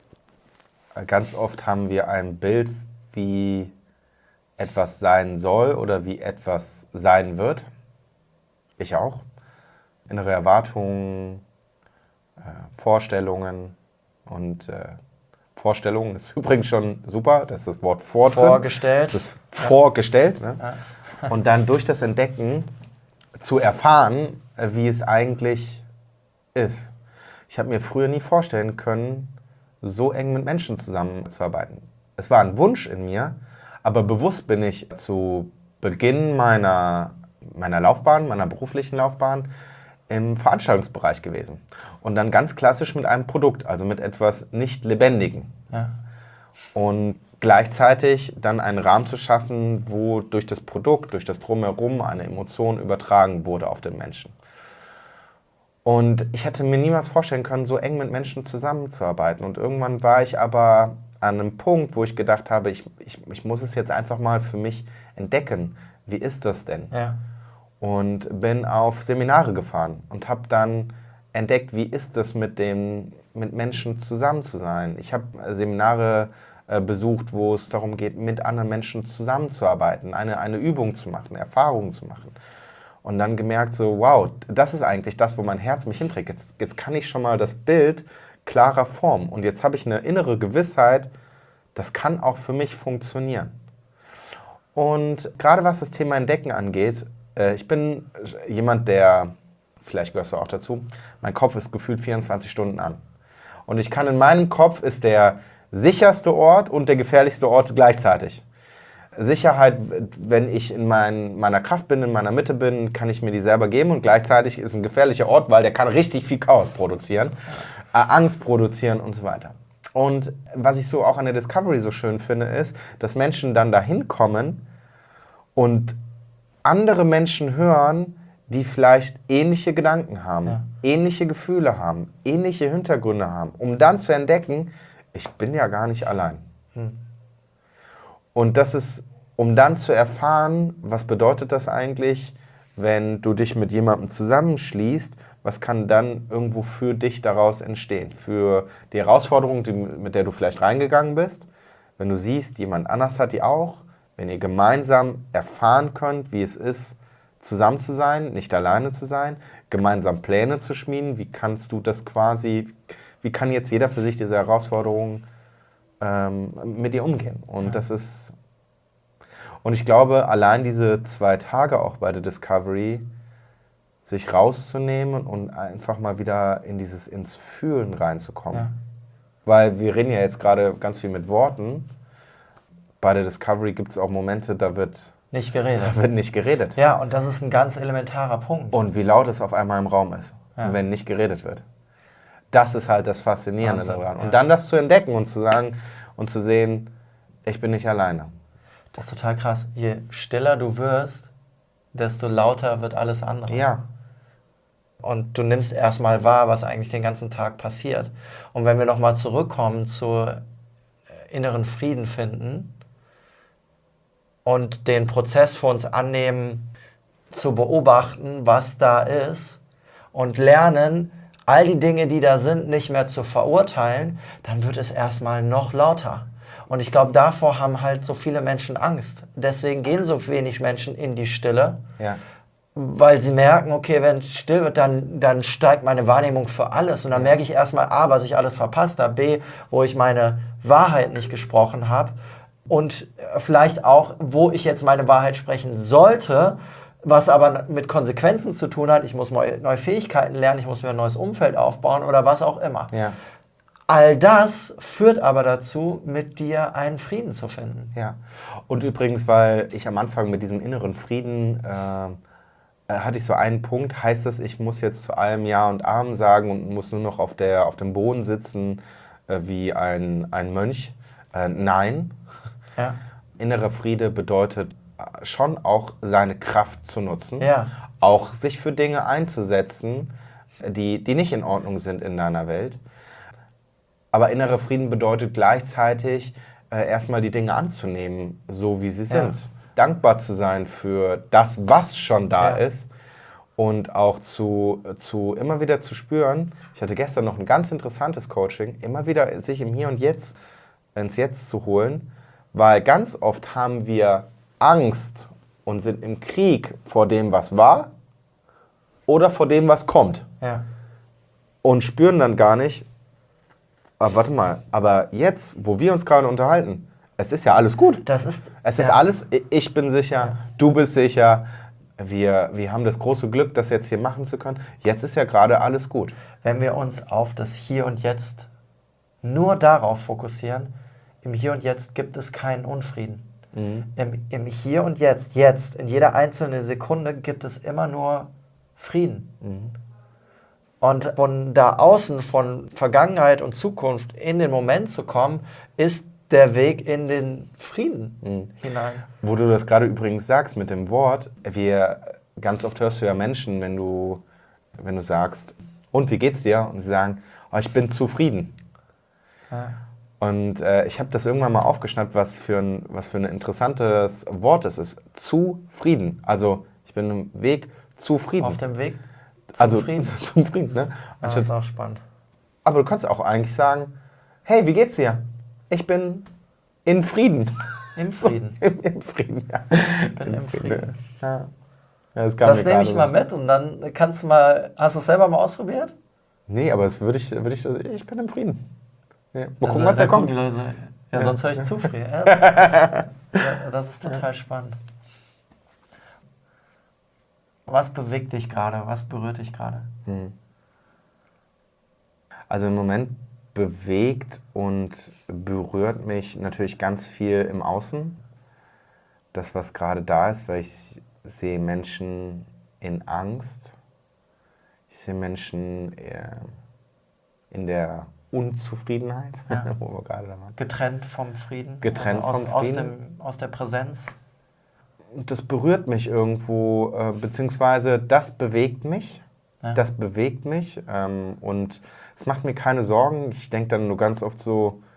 ganz oft haben wir ein Bild, wie etwas sein soll oder wie etwas sein wird. Ich auch. Innere Erwartungen, äh, Vorstellungen und äh, Vorstellungen ist übrigens schon super, das ist das Wort vor drin. Vorgestellt. Das ist vorgestellt. Ja. Ne? Ja. Und dann durch das Entdecken zu erfahren, äh, wie es eigentlich ist. Ich habe mir früher nie vorstellen können, so eng mit Menschen zusammenzuarbeiten. Es war ein Wunsch in mir, aber bewusst bin ich zu Beginn meiner, meiner Laufbahn, meiner beruflichen Laufbahn, im Veranstaltungsbereich gewesen. Und dann ganz klassisch mit einem Produkt, also mit etwas nicht Lebendigem. Ja. Und gleichzeitig dann einen Rahmen zu schaffen, wo durch das Produkt, durch das Drumherum eine Emotion übertragen wurde auf den Menschen. Und ich hätte mir niemals vorstellen können, so eng mit Menschen zusammenzuarbeiten. Und irgendwann war ich aber an einem Punkt, wo ich gedacht habe, ich, ich, ich muss es jetzt einfach mal für mich entdecken. Wie ist das denn? Ja. Und bin auf Seminare gefahren und habe dann entdeckt, wie ist es mit, dem, mit Menschen zusammen zu sein. Ich habe Seminare äh, besucht, wo es darum geht, mit anderen Menschen zusammenzuarbeiten, eine, eine Übung zu machen, Erfahrungen zu machen. Und dann gemerkt so, wow, das ist eigentlich das, wo mein Herz mich hinträgt. Jetzt, jetzt kann ich schon mal das Bild klarer formen. Und jetzt habe ich eine innere Gewissheit, das kann auch für mich funktionieren. Und gerade was das Thema Entdecken angeht, äh, ich bin jemand, der, vielleicht gehörst du auch dazu, mein Kopf ist gefühlt vierundzwanzig Stunden an. Und ich kann in meinem Kopf ist der sicherste Ort und der gefährlichste Ort gleichzeitig. Sicherheit, wenn ich in mein, meiner Kraft bin, in meiner Mitte bin, kann ich mir die selber geben und gleichzeitig ist ein gefährlicher Ort, weil der kann richtig viel Chaos produzieren, äh, Angst produzieren und so weiter. Und was ich so auch an der Discovery so schön finde, ist, dass Menschen dann dahin kommen und andere Menschen hören, die vielleicht ähnliche Gedanken haben, ja. ähnliche Gefühle haben, ähnliche Hintergründe haben, um dann zu entdecken, ich bin ja gar nicht allein. Hm. Und das ist, um dann zu erfahren, was bedeutet das eigentlich, wenn du dich mit jemandem zusammenschließt, was kann dann irgendwo für dich daraus entstehen? Für die Herausforderung, die, mit der du vielleicht reingegangen bist, wenn du siehst, jemand anders hat die auch, wenn ihr gemeinsam erfahren könnt, wie es ist, zusammen zu sein, nicht alleine zu sein, gemeinsam Pläne zu schmieden, wie kannst du das quasi, wie kann jetzt jeder für sich diese Herausforderung ähm, mit dir umgehen? Und ja. das ist, und ich glaube, allein diese zwei Tage auch bei der Discovery, sich rauszunehmen und einfach mal wieder in dieses, ins Fühlen reinzukommen. Ja. Weil wir reden ja jetzt gerade ganz viel mit Worten. Bei der Discovery gibt es auch Momente, da wird nicht geredet. Da wird nicht geredet. Ja, und das ist ein ganz elementarer Punkt. Und wie laut es auf einmal im Raum ist, ja. wenn nicht geredet wird. Das ist halt das Faszinierende Wahnsinn, daran. Und ja. dann das zu entdecken und zu sagen und zu sehen, ich bin nicht alleine. Das ist total krass. Je stiller du wirst, desto lauter wird alles andere. Ja. Und du nimmst erstmal wahr, was eigentlich den ganzen Tag passiert. Und wenn wir nochmal zurückkommen zu inneren Frieden finden und den Prozess für uns annehmen, zu beobachten, was da ist und lernen, all die Dinge, die da sind, nicht mehr zu verurteilen, dann wird es erstmal noch lauter. Und ich glaube, davor haben halt so viele Menschen Angst. Deswegen gehen so wenig Menschen in die Stille. Ja. Weil sie merken, okay, wenn es still wird, dann, dann steigt meine Wahrnehmung für alles. Und dann merke ich erstmal A, was ich alles verpasst habe, B, wo ich meine Wahrheit nicht gesprochen habe und vielleicht auch, wo ich jetzt meine Wahrheit sprechen sollte, was aber mit Konsequenzen zu tun hat. Ich muss neue, neue Fähigkeiten lernen, ich muss mir ein neues Umfeld aufbauen oder was auch immer. Ja. All das führt aber dazu, mit dir einen Frieden zu finden. Ja. Und übrigens, weil ich am Anfang mit diesem inneren Frieden... Äh, hatte ich so einen Punkt, heißt das, ich muss jetzt zu allem Ja und Amen sagen und muss nur noch auf, der, auf dem Boden sitzen äh, wie ein, ein Mönch? Äh, nein. Ja. Innerer Friede bedeutet schon auch seine Kraft zu nutzen, ja. auch sich für Dinge einzusetzen, die, die nicht in Ordnung sind in deiner Welt. Aber innerer Frieden bedeutet gleichzeitig äh, erstmal die Dinge anzunehmen, so wie sie sind. Ja. Dankbar zu sein für das, was schon da ja. ist und auch zu, zu immer wieder zu spüren. Ich hatte gestern noch ein ganz interessantes Coaching, immer wieder sich im Hier und Jetzt ins Jetzt zu holen, weil ganz oft haben wir Angst und sind im Krieg vor dem, was war oder vor dem, was kommt. Ja. Und spüren dann gar nicht, aber warte mal, aber jetzt, wo wir uns gerade unterhalten, es ist ja alles gut. Das ist, es ist ja. alles, ich bin sicher, ja. du bist sicher. Wir, wir haben das große Glück, das jetzt hier machen zu können. Jetzt ist ja gerade alles gut. Wenn wir uns auf das Hier und Jetzt nur darauf fokussieren, im Hier und Jetzt gibt es keinen Unfrieden. Mhm. Im, Im Hier und Jetzt, jetzt, in jeder einzelnen Sekunde gibt es immer nur Frieden. Mhm. Und von da außen, von Vergangenheit und Zukunft in den Moment zu kommen, ist der Weg in den Frieden mhm. hinein. Wo du das gerade übrigens sagst mit dem Wort, wir, ganz oft hörst du ja Menschen, wenn du, wenn du sagst, und wie geht's dir? Und sie sagen, oh, ich bin zufrieden. Ja. Und äh, ich habe das irgendwann mal aufgeschnappt, was für ein, was für ein interessantes Wort es ist. Zufrieden. Also ich bin im Weg zufrieden. Auf dem Weg zum also, Frieden. Zum Frieden, ne? Ja, das ist auch spannend. Aber du kannst auch eigentlich sagen, hey, wie geht's dir? Ich bin in Frieden. Im Frieden. Im, Im Frieden, ja. Ich bin im, im Frieden. Frieden. Ja. Ja, das das nehme ich so. mal mit und dann kannst du mal, hast du es selber mal ausprobiert? Nee, aber das würde ich, würde ich, ich bin im Frieden. Ja. Mal gucken, was da kommt. Ja, ja, sonst höre ich zu viel. Ja, das, ist, ja, das ist total spannend. Was bewegt dich gerade? Was berührt dich gerade? Hm. Also im Moment bewegt und berührt mich natürlich ganz viel im Außen. Das, was gerade da ist, weil ich sehe Menschen in Angst. Ich sehe Menschen in der Unzufriedenheit, ja. wo wir gerade da waren. Getrennt vom Frieden. Getrennt also aus, vom Frieden. Aus, dem, aus der Präsenz. Das berührt mich irgendwo, äh, beziehungsweise das bewegt mich. Ja. Das bewegt mich ähm, und es macht mir keine Sorgen. Ich denke dann nur ganz oft so,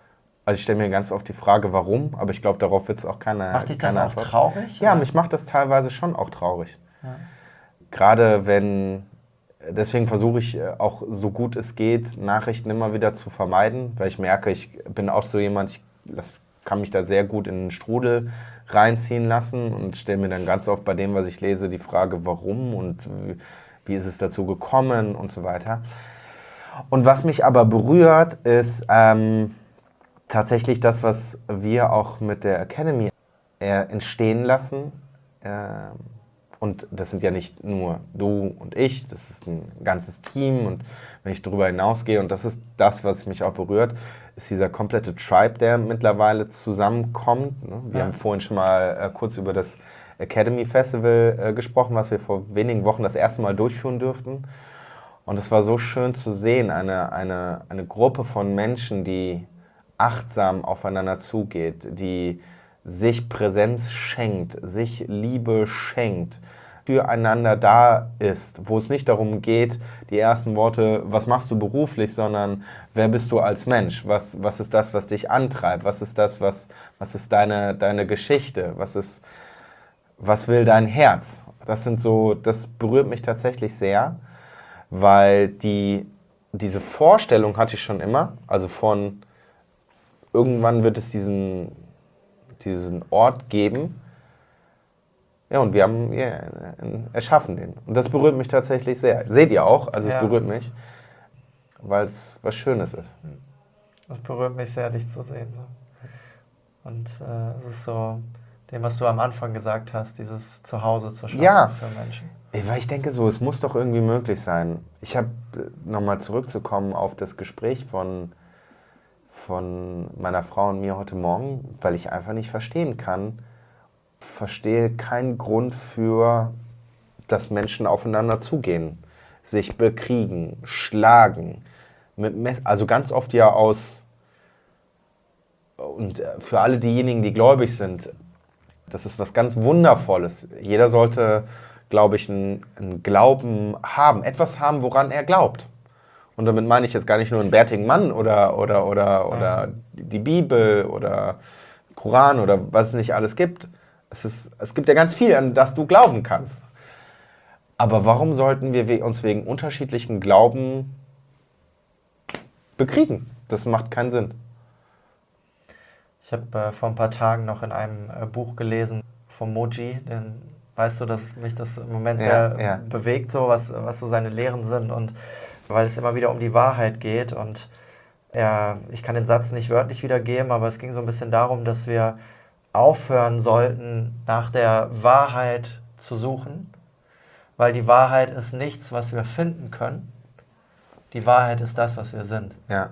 Also ich stelle mir ganz oft die Frage, warum, aber ich glaube, darauf wird es auch keiner. Macht dich das keine auch Antwort. traurig? Ja, oder? mich macht das teilweise schon auch traurig. Ja. Gerade wenn, deswegen versuche ich äh, auch so gut es geht, Nachrichten immer wieder zu vermeiden, weil ich merke, ich bin auch so jemand, ich das kann mich da sehr gut in den Strudel reinziehen lassen und stelle mir dann ganz oft bei dem, was ich lese, die Frage, warum und wie, wie ist es dazu gekommen und so weiter. Und was mich aber berührt, ist ähm, tatsächlich das, was wir auch mit der Academy äh, entstehen lassen. Äh, und das sind ja nicht nur du und ich, das ist ein ganzes Team. Und wenn ich darüber hinausgehe, und das ist das, was mich auch berührt, ist dieser komplette Tribe, der mittlerweile zusammenkommt. Ne? Wir Ja. haben vorhin schon mal äh, kurz über das Academy Festival äh, gesprochen, was wir vor wenigen Wochen das erste Mal durchführen durften. Und es war so schön zu sehen, eine, eine, eine Gruppe von Menschen, die achtsam aufeinander zugeht, die sich Präsenz schenkt, sich Liebe schenkt, füreinander da ist, wo es nicht darum geht, die ersten Worte, was machst du beruflich, sondern wer bist du als Mensch, was, was ist das, was dich antreibt, was ist das, was, was ist deine, deine Geschichte, was ist, was will dein Herz. Das sind so, das berührt mich tatsächlich sehr, weil die, diese Vorstellung hatte ich schon immer, also von irgendwann wird es diesen, diesen Ort geben. Ja, und wir haben ja, erschaffen den. Und das berührt mich tatsächlich sehr. Seht ihr auch, also Ja. es berührt mich, weil es was Schönes ist. Das berührt mich sehr, dich zu sehen. So. Und äh, es ist so, dem, was du am Anfang gesagt hast, dieses Zuhause zu schaffen Ja. für Menschen. Weil ich denke so, es muss doch irgendwie möglich sein. Ich habe, nochmal zurückzukommen auf das Gespräch von, von meiner Frau und mir heute Morgen, weil ich einfach nicht verstehen kann, verstehe keinen Grund für, dass Menschen aufeinander zugehen, sich bekriegen, schlagen, mit Mess- also ganz oft ja aus, und für alle diejenigen, die gläubig sind, das ist was ganz Wundervolles. Jeder sollte, glaube ich, einen, einen Glauben haben, etwas haben, woran er glaubt. Und damit meine ich jetzt gar nicht nur einen bärtigen Mann oder, oder, oder, oder die Bibel oder Koran oder was es nicht alles gibt. Es, ist, es gibt ja ganz viel, an das du glauben kannst. Aber warum sollten wir we- uns wegen unterschiedlichen Glauben bekriegen? Das macht keinen Sinn. Ich habe äh, vor ein paar Tagen noch in einem äh, Buch gelesen vom Moji, den weißt du, dass mich das im Moment Ja, sehr ja. bewegt, so was, was so seine Lehren sind und weil es immer wieder um die Wahrheit geht und ja, ich kann den Satz nicht wörtlich wiedergeben, aber es ging so ein bisschen darum, dass wir aufhören sollten, nach der Wahrheit zu suchen, weil die Wahrheit ist nichts, was wir finden können. Die Wahrheit ist das, was wir sind. Ja.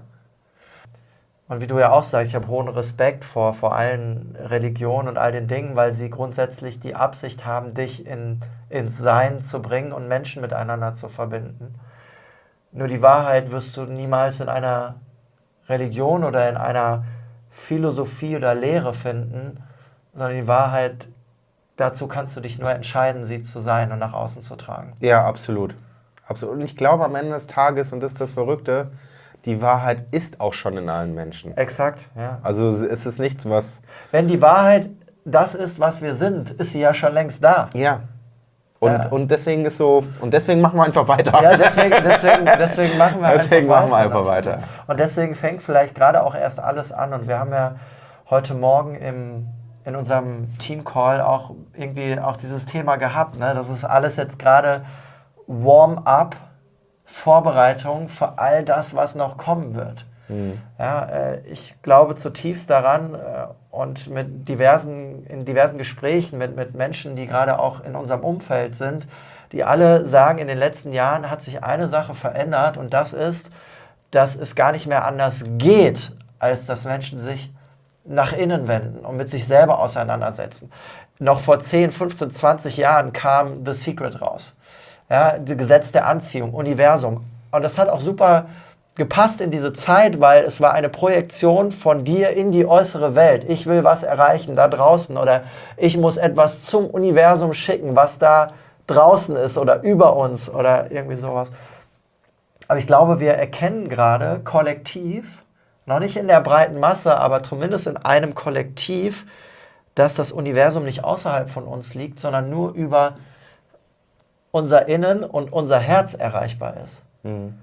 Und wie du ja auch sagst, ich habe hohen Respekt vor, vor allen Religionen und all den Dingen, weil sie grundsätzlich die Absicht haben, dich in, ins Sein zu bringen und Menschen miteinander zu verbinden. Nur die Wahrheit wirst du niemals in einer Religion oder in einer Philosophie oder Lehre finden, sondern die Wahrheit, dazu kannst du dich nur entscheiden, sie zu sein und nach außen zu tragen. Ja, absolut. absolut. Und ich glaube, am Ende des Tages, und das ist das Verrückte, die Wahrheit ist auch schon in allen Menschen. Exakt, ja. Also es ist nichts, was... Wenn die Wahrheit das ist, was wir sind, ist sie ja schon längst da. Ja. Und, Ja. und deswegen ist so... Und deswegen machen wir einfach weiter. Ja, deswegen, deswegen, deswegen machen wir Deswegen einfach machen wir einfach natürlich. weiter. Und deswegen fängt vielleicht gerade auch erst alles an. Und wir haben ja heute Morgen im, in unserem Team-Call auch irgendwie auch dieses Thema gehabt. Ne? Das ist alles jetzt gerade Warm-up, Vorbereitung für all das, was noch kommen wird. Mhm. Ja, äh, ich glaube zutiefst daran äh, und mit diversen, in diversen Gesprächen mit, mit Menschen, die gerade auch in unserem Umfeld sind, die alle sagen, in den letzten Jahren hat sich eine Sache verändert und das ist, dass es gar nicht mehr anders geht, als dass Menschen sich nach innen wenden und mit sich selber auseinandersetzen. Noch vor zehn, fünfzehn, zwanzig Jahren kam The Secret raus. Ja, das Gesetz der Anziehung, Universum. Und das hat auch super gepasst in diese Zeit, weil es war eine Projektion von dir in die äußere Welt. Ich will was erreichen da draußen oder ich muss etwas zum Universum schicken, was da draußen ist oder über uns oder irgendwie sowas. Aber ich glaube, wir erkennen gerade kollektiv noch nicht in der breiten Masse, aber zumindest in einem Kollektiv, dass das Universum nicht außerhalb von uns liegt, sondern nur über unser Innen und unser Herz erreichbar ist. Mhm.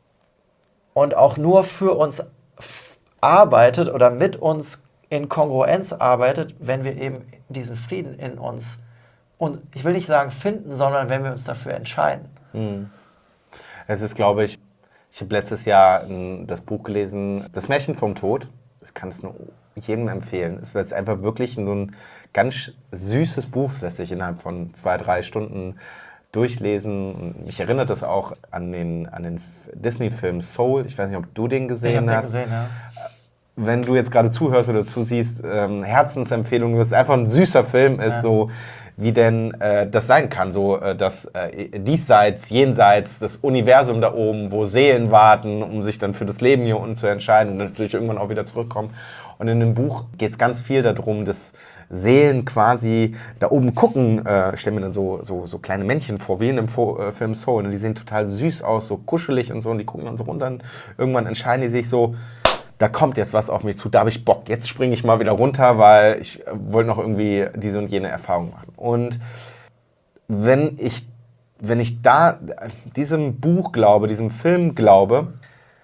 Und auch nur für uns f- arbeitet oder mit uns in Kongruenz arbeitet, wenn wir eben diesen Frieden in uns, und ich will nicht sagen finden, sondern wenn wir uns dafür entscheiden. Mhm. Es ist, glaube ich, ich habe letztes Jahr ein, das Buch gelesen, Das Märchen vom Tod. Ich kann es nur jedem empfehlen. Es wird einfach wirklich so ein ganz süßes Buch, das lässt sich innerhalb von zwei, drei Stunden durchlesen. Und mich erinnert das auch an den, an den Disney-Film Soul. Ich weiß nicht, ob du den gesehen Ich habe den hast. gesehen, ja. Wenn du jetzt gerade zuhörst oder zusiehst, ähm, Herzensempfehlung, dass es einfach ein süßer Film ist, Ja. so wie denn äh, das sein kann, so äh, das äh, diesseits, jenseits, das Universum da oben, wo Seelen warten, um sich dann für das Leben hier unten zu entscheiden und natürlich irgendwann auch wieder zurückkommen. Und in dem Buch geht es ganz viel darum, dass Seelen quasi da oben gucken, äh, stellen mir dann so, so, so kleine Männchen vor, wie in dem Fo äh, Film Soul, und die sehen total süß aus, so kuschelig und so, und die gucken dann so runter und irgendwann entscheiden die sich so, da kommt jetzt was auf mich zu, da habe ich Bock, jetzt springe ich mal wieder runter, weil ich äh, wollte noch irgendwie diese und jene Erfahrung machen. Und wenn ich, wenn ich da diesem Buch glaube, diesem Film glaube,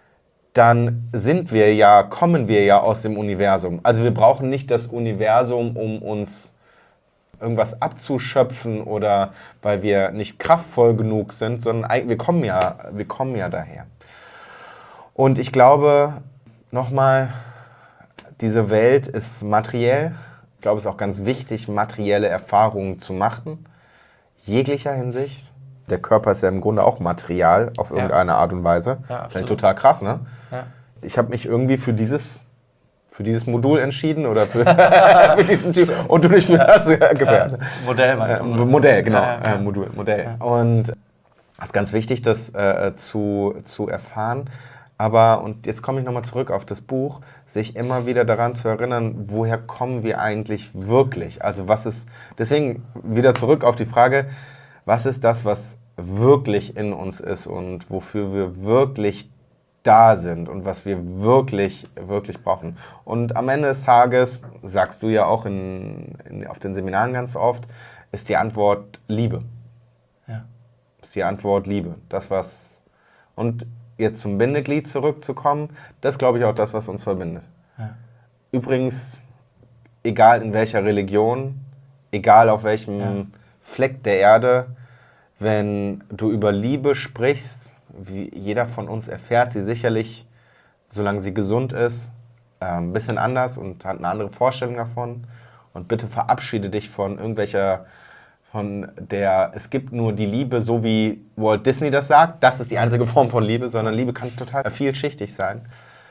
dann sind wir ja, kommen wir ja aus dem Universum. Also wir brauchen nicht das Universum, um uns irgendwas abzuschöpfen oder weil wir nicht kraftvoll genug sind, sondern eigentlich- wir kommen ja, wir kommen ja daher. Und ich glaube, nochmal, diese Welt ist materiell. Ich glaube, es ist auch ganz wichtig, materielle Erfahrungen zu machen, jeglicher Hinsicht. Der Körper ist ja im Grunde auch Material auf irgendeine Art und Weise. Ja, Finde ich absolut. total krass, ne? Ja. Ich habe mich irgendwie für dieses, für dieses Modul entschieden oder für, für diesen Typ und du nicht für das ja, gefährdet. Modell meinst Äh, du? Modell, genau. Ja, ja, klar. äh, Modul, Modell. Und es ist ganz wichtig, das äh, zu, zu erfahren. Aber, und jetzt komme ich nochmal zurück auf das Buch, sich immer wieder daran zu erinnern, woher kommen wir eigentlich wirklich? Also was ist, deswegen wieder zurück auf die Frage, was ist das, was wirklich in uns ist und wofür wir wirklich da sind und was wir wirklich, wirklich brauchen. Und am Ende des Tages, sagst du ja auch in, in, auf den Seminaren ganz oft, ist die Antwort Liebe. Ja. Ist die Antwort Liebe. Das, was. Und jetzt zum Bindeglied zurückzukommen, das glaube ich auch das, was uns verbindet. Ja. Übrigens, egal in welcher Religion, egal auf welchem Ja. Fleck der Erde, wenn du über Liebe sprichst, wie jeder von uns erfährt sie sicherlich, solange sie gesund ist, äh, ein bisschen anders und hat eine andere Vorstellung davon. Und bitte verabschiede dich von irgendwelcher, von der, es gibt nur die Liebe, so wie Walt Disney das sagt, das ist die einzige Form von Liebe, sondern Liebe kann total vielschichtig sein.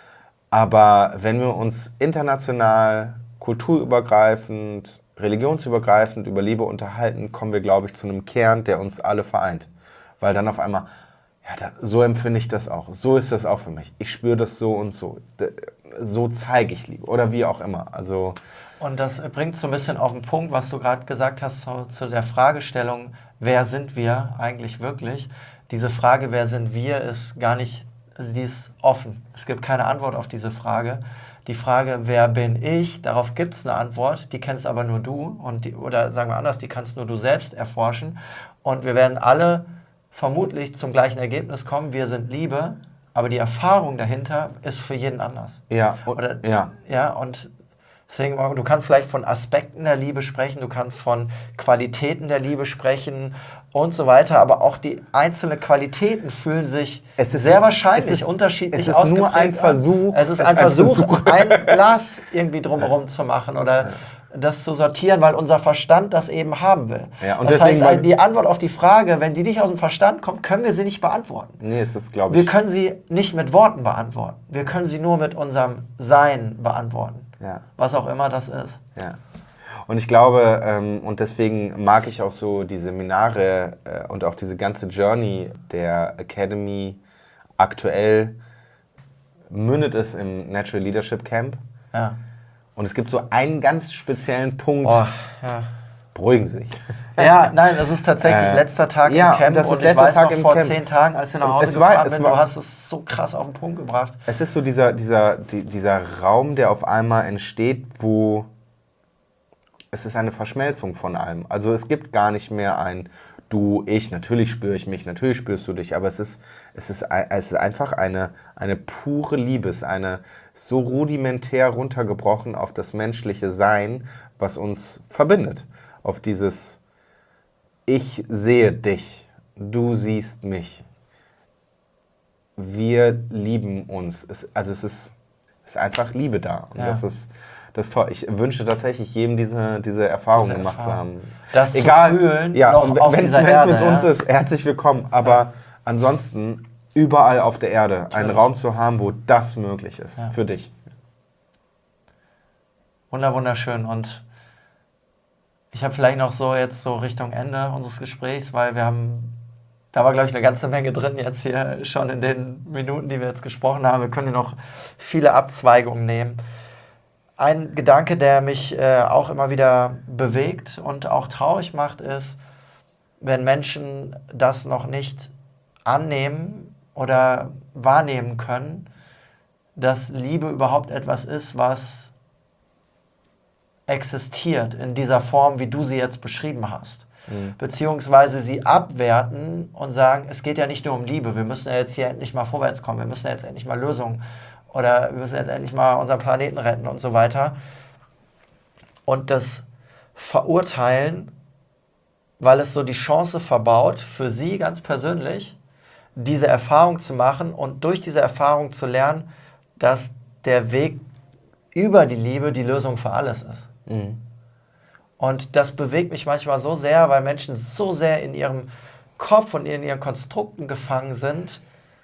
Aber wenn wir uns international, kulturübergreifend, religionsübergreifend über Liebe unterhalten, kommen wir, glaube ich, zu einem Kern, der uns alle vereint. Weil dann auf einmal, ja, da, so empfinde ich das auch, so ist das auch für mich. Ich spüre das so und so. D- So zeige ich Liebe oder wie auch immer. Also, Und das bringt so ein bisschen auf den Punkt, was du gerade gesagt hast, zu, zu der Fragestellung, wer sind wir eigentlich wirklich? Diese Frage, wer sind wir, ist gar nicht, also die ist offen. Es gibt keine Antwort auf diese Frage. Die Frage, wer bin ich, darauf gibt es eine Antwort, die kennst aber nur du. Und die, oder sagen wir anders, die kannst nur du selbst erforschen. Und wir werden alle vermutlich zum gleichen Ergebnis kommen, wir sind Liebe, aber die Erfahrung dahinter ist für jeden anders. ja, und, Oder, ja. ja, und deswegen, du kannst vielleicht von Aspekten der Liebe sprechen, du kannst von Qualitäten der Liebe sprechen und so weiter, aber auch die einzelnen Qualitäten fühlen sich Es ist- sehr wahrscheinlich es ist- unterschiedlich es ist ausgeprägt nur ein an. Versuch, Es ist es ein ist ein Versuch, Versuch. ein Glas irgendwie drumherum zu machen oder das zu sortieren, weil unser Verstand das eben haben will. Ja, und das deswegen heißt, wollt- die Antwort auf die Frage, wenn die nicht aus dem Verstand kommt, können wir sie nicht beantworten. Nee, es ist, glaube Wir ich. können sie nicht mit Worten beantworten. Wir können sie nur mit unserem Sein beantworten. Ja. Was auch immer das ist. Ja. Und ich glaube, ähm, und deswegen mag ich auch so die Seminare äh, und auch diese ganze Journey der Academy. Aktuell mündet es im Natural Leadership Camp. Ja. Und es gibt so einen ganz speziellen Punkt. Oh, ja. Beruhigen Sie sich. Ja, nein, das ist tatsächlich Äh, letzter Tag ja, im Camp. und das ist Und ich letzter weiß Tag noch, im vor Camp. zehn Tagen, als wir nach Und Hause es war- gefahren es sind, war- du hast es so krass auf den Punkt gebracht. Es ist so dieser, dieser, die, dieser Raum, der auf einmal entsteht, wo es ist eine Verschmelzung von allem. Also es gibt gar nicht mehr ein Du, ich, natürlich spüre ich mich, natürlich spürst du dich, aber es ist, es ist, ein- es ist einfach eine, eine pure Liebe, es ist eine so rudimentär runtergebrochen auf das menschliche Sein, was uns verbindet. Auf dieses Ich sehe dich, du siehst mich, wir lieben uns. Es, also es ist, es ist einfach Liebe da. Und Ja. das ist, das ist toll. Ich wünsche tatsächlich jedem diese, diese Erfahrung Diese gemacht zu Erfahrung. haben. Das zu Egal, fühlen, ja, noch und auf wenn es dieser Erde, mit uns ja. ist, herzlich willkommen. Aber Ja. ansonsten überall auf der Erde einen Natürlich. Raum zu haben, wo das möglich ist. Ja. Für dich. Wunder, wunderschön. Und ich habe vielleicht noch so jetzt so Richtung Ende unseres Gesprächs, weil wir haben, da war glaube ich eine ganze Menge drin jetzt hier schon in den Minuten, die wir jetzt gesprochen haben. Wir können hier noch viele Abzweigungen nehmen. Ein Gedanke, der mich äh, auch immer wieder bewegt und auch traurig macht, ist, wenn Menschen das noch nicht annehmen oder wahrnehmen können, dass Liebe überhaupt etwas ist, was existiert in dieser Form, wie du sie jetzt beschrieben hast. Mhm. Beziehungsweise sie abwerten und sagen, es geht ja nicht nur um Liebe, wir müssen ja jetzt hier endlich mal vorwärts kommen, wir müssen ja jetzt endlich mal Lösungen oder wir müssen jetzt endlich mal unseren Planeten retten und so weiter. Und das Verurteilen, weil es so die Chance verbaut, für sie ganz persönlich diese Erfahrung zu machen und durch diese Erfahrung zu lernen, dass der Weg über die Liebe die Lösung für alles ist. Mhm. Und das bewegt mich manchmal so sehr, weil Menschen so sehr in ihrem Kopf und in ihren Konstrukten gefangen sind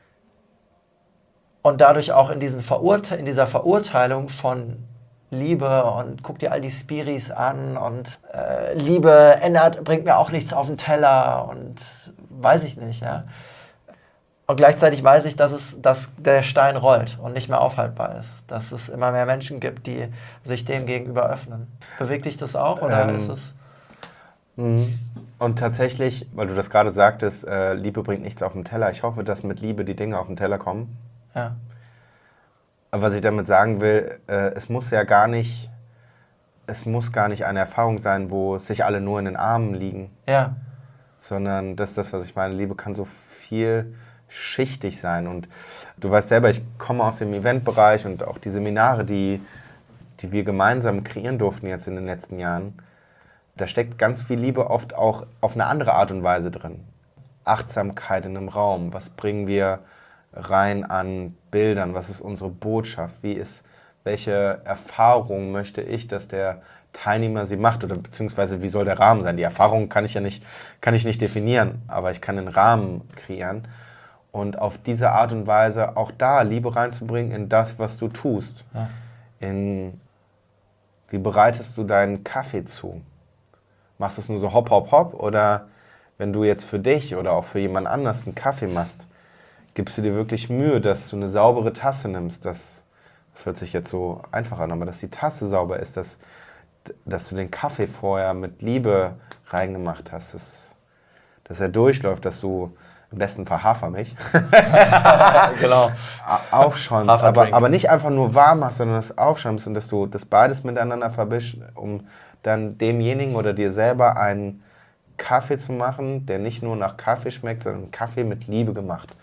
und dadurch auch in, diesen Verurte in dieser Verurteilung von Liebe und guck dir all die Spiris an und äh, Liebe ändert, bringt mir auch nichts auf den Teller und weiß ich nicht, ja. Und gleichzeitig weiß ich, dass, es, dass der Stein rollt und nicht mehr aufhaltbar ist. Dass es immer mehr Menschen gibt, die sich dem gegenüber öffnen. Bewegt dich das auch oder Ähm, ist es... Mhm. Und tatsächlich, weil du das gerade sagtest, äh, Liebe bringt nichts auf den Teller. Ich hoffe, dass mit Liebe die Dinge auf den Teller kommen. Ja. Aber was ich damit sagen will, äh, es muss ja gar nicht, es muss gar nicht eine Erfahrung sein, wo sich alle nur in den Armen liegen, Ja. sondern das ist das, was ich meine. Liebe kann so viel schichtig sein. Und du weißt selber, ich komme aus dem Eventbereich und auch die Seminare, die, die wir gemeinsam kreieren durften jetzt in den letzten Jahren, da steckt ganz viel Liebe oft auch auf eine andere Art und Weise drin. Achtsamkeit in einem Raum. Was bringen wir rein an Bildern? Was ist unsere Botschaft? Wie ist, welche Erfahrung möchte ich, dass der Teilnehmer sie macht? Oder beziehungsweise wie soll der Rahmen sein? Die Erfahrung kann ich ja nicht, kann ich nicht definieren, aber ich kann einen Rahmen kreieren. Und auf diese Art und Weise auch da Liebe reinzubringen in das, was du tust. Ja. In, wie bereitest du deinen Kaffee zu? Machst du es nur so hopp, hopp, hopp? Oder wenn du jetzt für dich oder auch für jemand anders einen Kaffee machst, gibst du dir wirklich Mühe, dass du eine saubere Tasse nimmst? Das, das hört sich jetzt so einfach an, aber dass die Tasse sauber ist, dass, dass du den Kaffee vorher mit Liebe reingemacht hast, dass, dass er durchläuft, dass du im besten Fall Hafermilch Genau. aufschäumst, Haferdrink. aber, aber nicht einfach nur warm machst, sondern das aufschäumst und dass du das beides miteinander verbischst, um dann demjenigen oder dir selber einen Kaffee zu machen, der nicht nur nach Kaffee schmeckt, sondern Kaffee mit Liebe gemacht.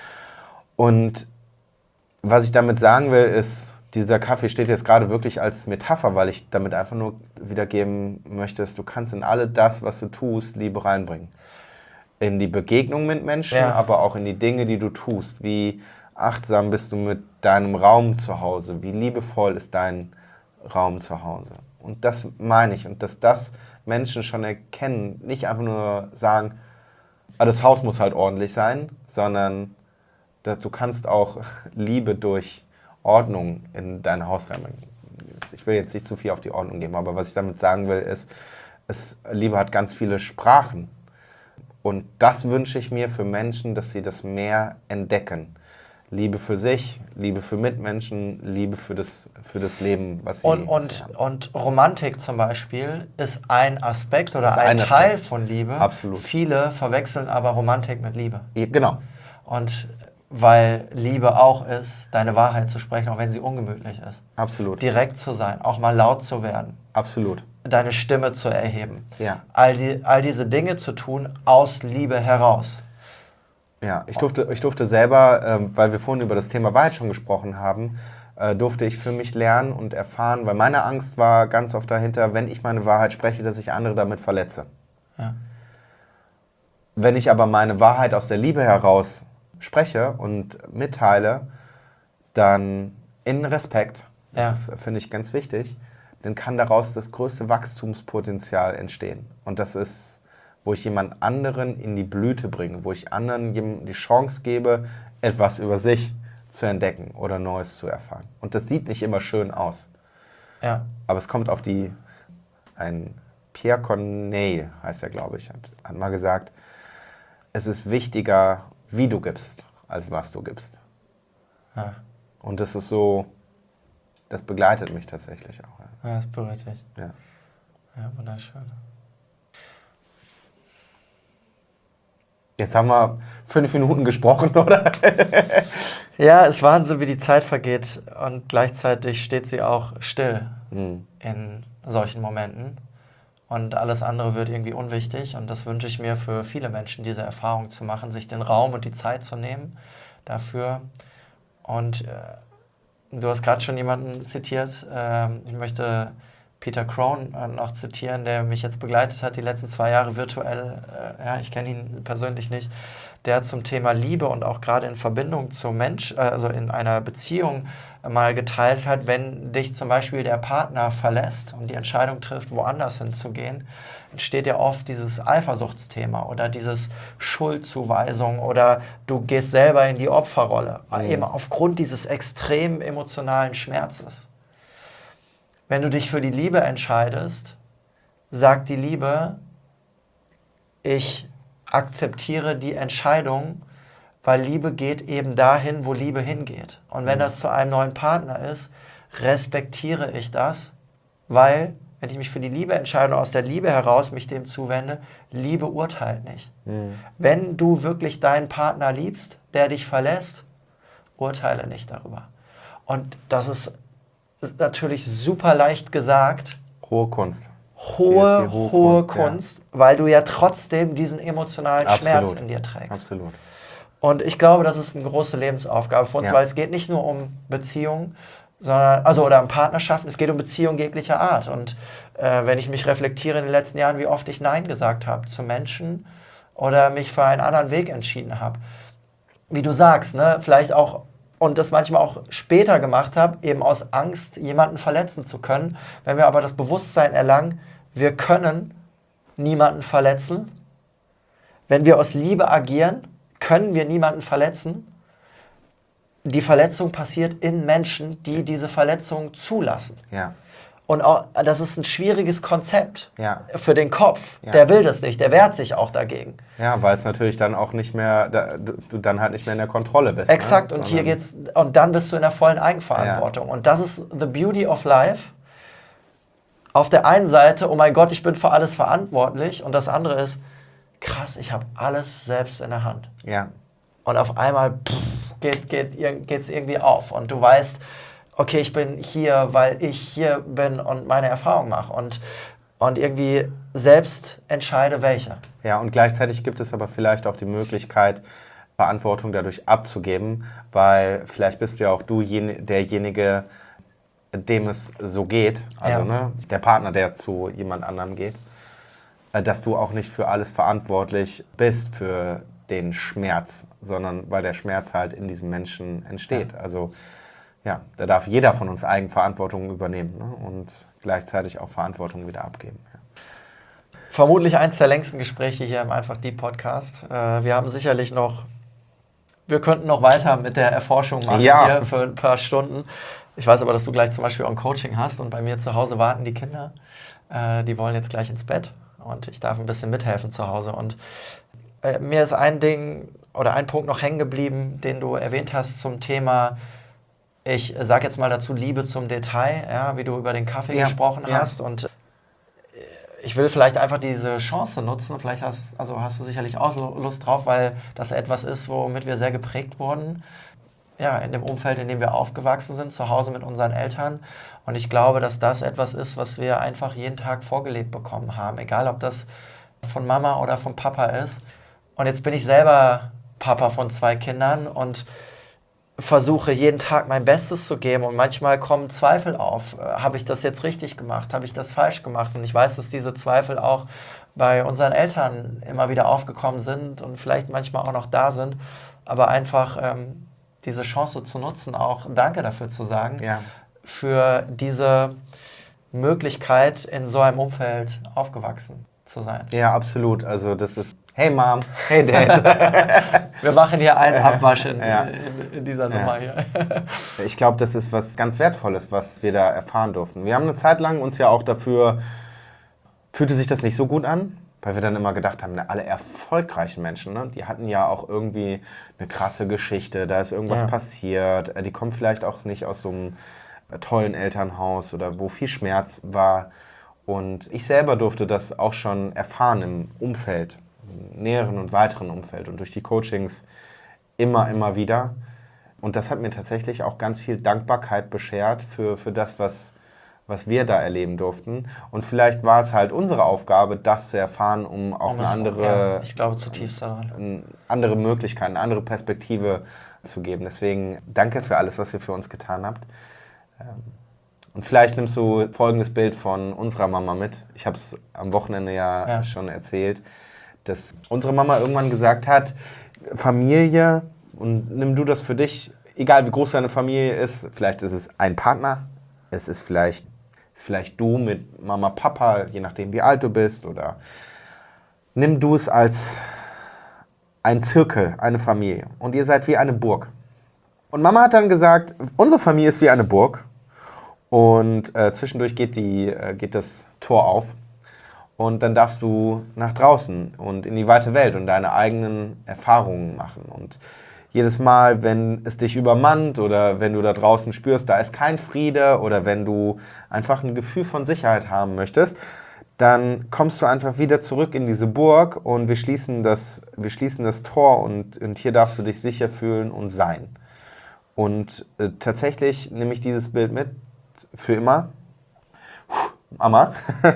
Und was ich damit sagen will, ist, dieser Kaffee steht jetzt gerade wirklich als Metapher, weil ich damit einfach nur wiedergeben möchte, dass du kannst in alle das, was du tust, Liebe reinbringen. In die Begegnung mit Menschen, Ja. aber auch in die Dinge, die du tust. Wie achtsam bist du mit deinem Raum zu Hause? Wie liebevoll ist dein Raum zu Hause? Und das meine ich. Und dass das Menschen schon erkennen, nicht einfach nur sagen, ah, das Haus muss halt ordentlich sein, sondern dass du kannst auch Liebe durch Ordnung in dein Haus reinbringen. Ich will jetzt nicht zu viel auf die Ordnung geben, aber was ich damit sagen will, ist, es, Liebe hat ganz viele Sprachen. Und das wünsche ich mir für Menschen, dass sie das mehr entdecken. Liebe für sich, Liebe für Mitmenschen, Liebe für das, für das Leben, was sie, Und, was sie und, haben. und Romantik zum Beispiel ist ein Aspekt oder Ist ein ein Teil Aspekt. von Liebe. Absolut. Viele verwechseln aber Romantik mit Liebe. Ja, genau. Und weil Liebe auch ist, deine Wahrheit zu sprechen, auch wenn sie ungemütlich ist. Absolut. Direkt zu sein, auch mal laut zu werden, Absolut. deine Stimme zu erheben. Ja. All, die, all diese Dinge zu tun aus Liebe heraus. Ja, ich durfte, ich durfte selber, ähm, weil wir vorhin über das Thema Wahrheit schon gesprochen haben, äh, durfte ich für mich lernen und erfahren, weil meine Angst war ganz oft dahinter, wenn ich meine Wahrheit spreche, dass ich andere damit verletze. Ja. Wenn ich aber meine Wahrheit aus der Liebe heraus spreche und mitteile, dann in Respekt, das Ja. ist, finde ich, ganz wichtig, dann kann daraus das größte Wachstumspotenzial entstehen. Und das ist, wo ich jemand anderen in die Blüte bringe, wo ich anderen jemandem die Chance gebe, etwas über sich zu entdecken oder Neues zu erfahren. Und das sieht nicht immer schön aus. Ja. Aber es kommt auf die, ein Pierre Corneille heißt er, glaube ich, hat, hat mal gesagt, es ist wichtiger, wie du gibst, als was du gibst. Ja. Und das ist so, das begleitet mich tatsächlich auch. Ja. Ja, das berührt dich. Ja. Ja, wunderschön. Jetzt haben wir fünf Minuten gesprochen, oder? Ja, es ist Wahnsinn, wie die Zeit vergeht und gleichzeitig steht sie auch still Hm. in solchen Momenten und alles andere wird irgendwie unwichtig und das wünsche ich mir für viele Menschen, diese Erfahrung zu machen, sich den Raum und die Zeit zu nehmen dafür. Und äh, du hast gerade schon jemanden zitiert, äh, ich möchte Peter Crone äh, noch zitieren, der mich jetzt begleitet hat die letzten zwei Jahre virtuell. Äh, ja, ich kenne ihn persönlich nicht. Der zum Thema Liebe und auch gerade in Verbindung zum Mensch, äh, also in einer Beziehung äh, mal geteilt hat, wenn dich zum Beispiel der Partner verlässt und die Entscheidung trifft, woanders hinzugehen, entsteht ja oft dieses Eifersuchtsthema oder dieses Schuldzuweisung oder du gehst selber in die Opferrolle, Mhm. eben aufgrund dieses extrem emotionalen Schmerzes. Wenn du dich für die Liebe entscheidest, sagt die Liebe, ich akzeptiere die Entscheidung, weil Liebe geht eben dahin, wo Liebe hingeht. Und wenn Mhm. das zu einem neuen Partner ist, respektiere ich das, weil, wenn ich mich für die Liebe entscheide und aus der Liebe heraus mich dem zuwende, Liebe urteilt nicht. Mhm. Wenn du wirklich deinen Partner liebst, der dich verlässt, urteile nicht darüber. Und das ist ist natürlich super leicht gesagt, Hohe Kunst. hohe, C S D, hohe, hohe Kunst, Kunst, ja. weil du ja trotzdem diesen emotionalen Schmerz Absolut. in dir trägst. Absolut. Und ich glaube, das ist eine große Lebensaufgabe für uns, Ja. weil es geht nicht nur um Beziehungen, sondern, also oder um Partnerschaften, es geht um Beziehungen jeglicher Art. Und äh, wenn ich mich reflektiere in den letzten Jahren, wie oft ich Nein gesagt habe zu Menschen oder mich für einen anderen Weg entschieden habe. Wie du sagst, ne, vielleicht auch und das manchmal auch später gemacht habe, eben aus Angst, jemanden verletzen zu können. Wenn wir aber das Bewusstsein erlangen, wir können niemanden verletzen. Wenn wir aus Liebe agieren, können wir niemanden verletzen. Die Verletzung passiert in Menschen, die diese Verletzung zulassen. Ja. Und auch, das ist ein schwieriges Konzept Ja. für den Kopf. Ja. Der will das nicht, der wehrt sich auch dagegen. Ja, weil es natürlich dann auch nicht mehr, da, du, du dann halt nicht mehr in der Kontrolle bist. Exakt, ne? und hier Sondern- geht's, und dann bist du in der vollen Eigenverantwortung. Und das ist the beauty of life. Auf der einen Seite, oh mein Gott, ich bin für alles verantwortlich. Und das andere ist, krass, ich habe alles selbst in der Hand. Ja. Und auf einmal pff, geht geht ir- geht's irgendwie auf. Und du weißt, okay, ich bin hier, weil ich hier bin und meine Erfahrung mache. Und, und irgendwie selbst entscheide, welche. Ja, und gleichzeitig gibt es aber vielleicht auch die Möglichkeit, Verantwortung dadurch abzugeben, weil vielleicht bist ja auch du jen- derjenige, dem es so geht, also Ja. ne, der Partner, der zu jemand anderem geht, äh, dass du auch nicht für alles verantwortlich bist, für den Schmerz, sondern weil der Schmerz halt in diesem Menschen entsteht. Also ja, da darf jeder von uns Eigenverantwortung übernehmen, ne, und gleichzeitig auch Verantwortung wieder abgeben. Ja. Vermutlich eins der längsten Gespräche hier im Einfach Deep Podcast. Äh, wir haben sicherlich noch, wir könnten noch weiter mit der Erforschung machen Ja. hier für ein paar Stunden. Ich weiß aber, dass du gleich zum Beispiel auch ein Coaching hast und bei mir zu Hause warten die Kinder. Äh, die wollen jetzt gleich ins Bett und ich darf ein bisschen mithelfen zu Hause. Und äh, mir ist ein Ding oder ein Punkt noch hängen geblieben, den du erwähnt hast zum Thema, ich sage jetzt mal dazu, Liebe zum Detail, ja, wie du über den Kaffee ja, gesprochen ja. hast. Und ich will vielleicht einfach diese Chance nutzen, vielleicht hast, also hast du sicherlich auch Lust drauf, weil das etwas ist, womit wir sehr geprägt wurden. Ja, in dem Umfeld, in dem wir aufgewachsen sind, zu Hause mit unseren Eltern. Und ich glaube, dass das etwas ist, was wir einfach jeden Tag vorgelebt bekommen haben, egal ob das von Mama oder von Papa ist. Und jetzt bin ich selber Papa von zwei Kindern und versuche jeden Tag mein Bestes zu geben und manchmal kommen Zweifel auf. Habe ich das jetzt richtig gemacht? Habe ich das falsch gemacht? Und ich weiß, dass diese Zweifel auch bei unseren Eltern immer wieder aufgekommen sind und vielleicht manchmal auch noch da sind. Aber einfach ähm, diese Chance zu nutzen, auch Danke dafür zu sagen, Ja. für diese Möglichkeit, in so einem Umfeld aufgewachsen zu sein. Ja, absolut. Also das ist, hey Mom, hey Dad. Wir machen hier einen Abwasch in, Ja. in, in dieser Nummer Ja. hier. Ich glaube, das ist was ganz Wertvolles, was wir da erfahren durften. Wir haben eine Zeit lang uns ja auch dafür, fühlte sich das nicht so gut an, weil wir dann immer gedacht haben, alle erfolgreichen Menschen, ne, die hatten ja auch irgendwie eine krasse Geschichte, da ist irgendwas Ja. passiert, die kommen vielleicht auch nicht aus so einem tollen Elternhaus oder wo viel Schmerz war. Und ich selber durfte das auch schon erfahren im Umfeld, im näheren und weiteren Umfeld und durch die Coachings immer, immer wieder. Und das hat mir tatsächlich auch ganz viel Dankbarkeit beschert für, für das, was, was wir da erleben durften. Und vielleicht war es halt unsere Aufgabe, das zu erfahren, um auch Um eine es- andere, ja, ich glaube zutiefst daran. eine andere Möglichkeit, eine andere Perspektive zu geben. Deswegen danke für alles, was ihr für uns getan habt. Und vielleicht nimmst du folgendes Bild von unserer Mama mit. Ich habe es am Wochenende ja, Ja. schon erzählt, dass unsere Mama irgendwann gesagt hat, Familie, und nimm du das für dich, egal wie groß deine Familie ist, vielleicht ist es ein Partner, es ist vielleicht, ist vielleicht du mit Mama, Papa, je nachdem wie alt du bist, oder nimm du es als ein Zirkel, eine Familie, und ihr seid wie eine Burg. Und Mama hat dann gesagt, unsere Familie ist wie eine Burg. Und äh, zwischendurch geht, die, äh, geht das Tor auf und dann darfst du nach draußen und in die weite Welt und deine eigenen Erfahrungen machen. Und jedes Mal, wenn es dich übermannt oder wenn du da draußen spürst, da ist kein Friede oder wenn du einfach ein Gefühl von Sicherheit haben möchtest, dann kommst du einfach wieder zurück in diese Burg und wir schließen das, wir schließen das Tor und, und hier darfst du dich sicher fühlen und sein. Und äh, tatsächlich nehme ich dieses Bild mit, für immer. Mama.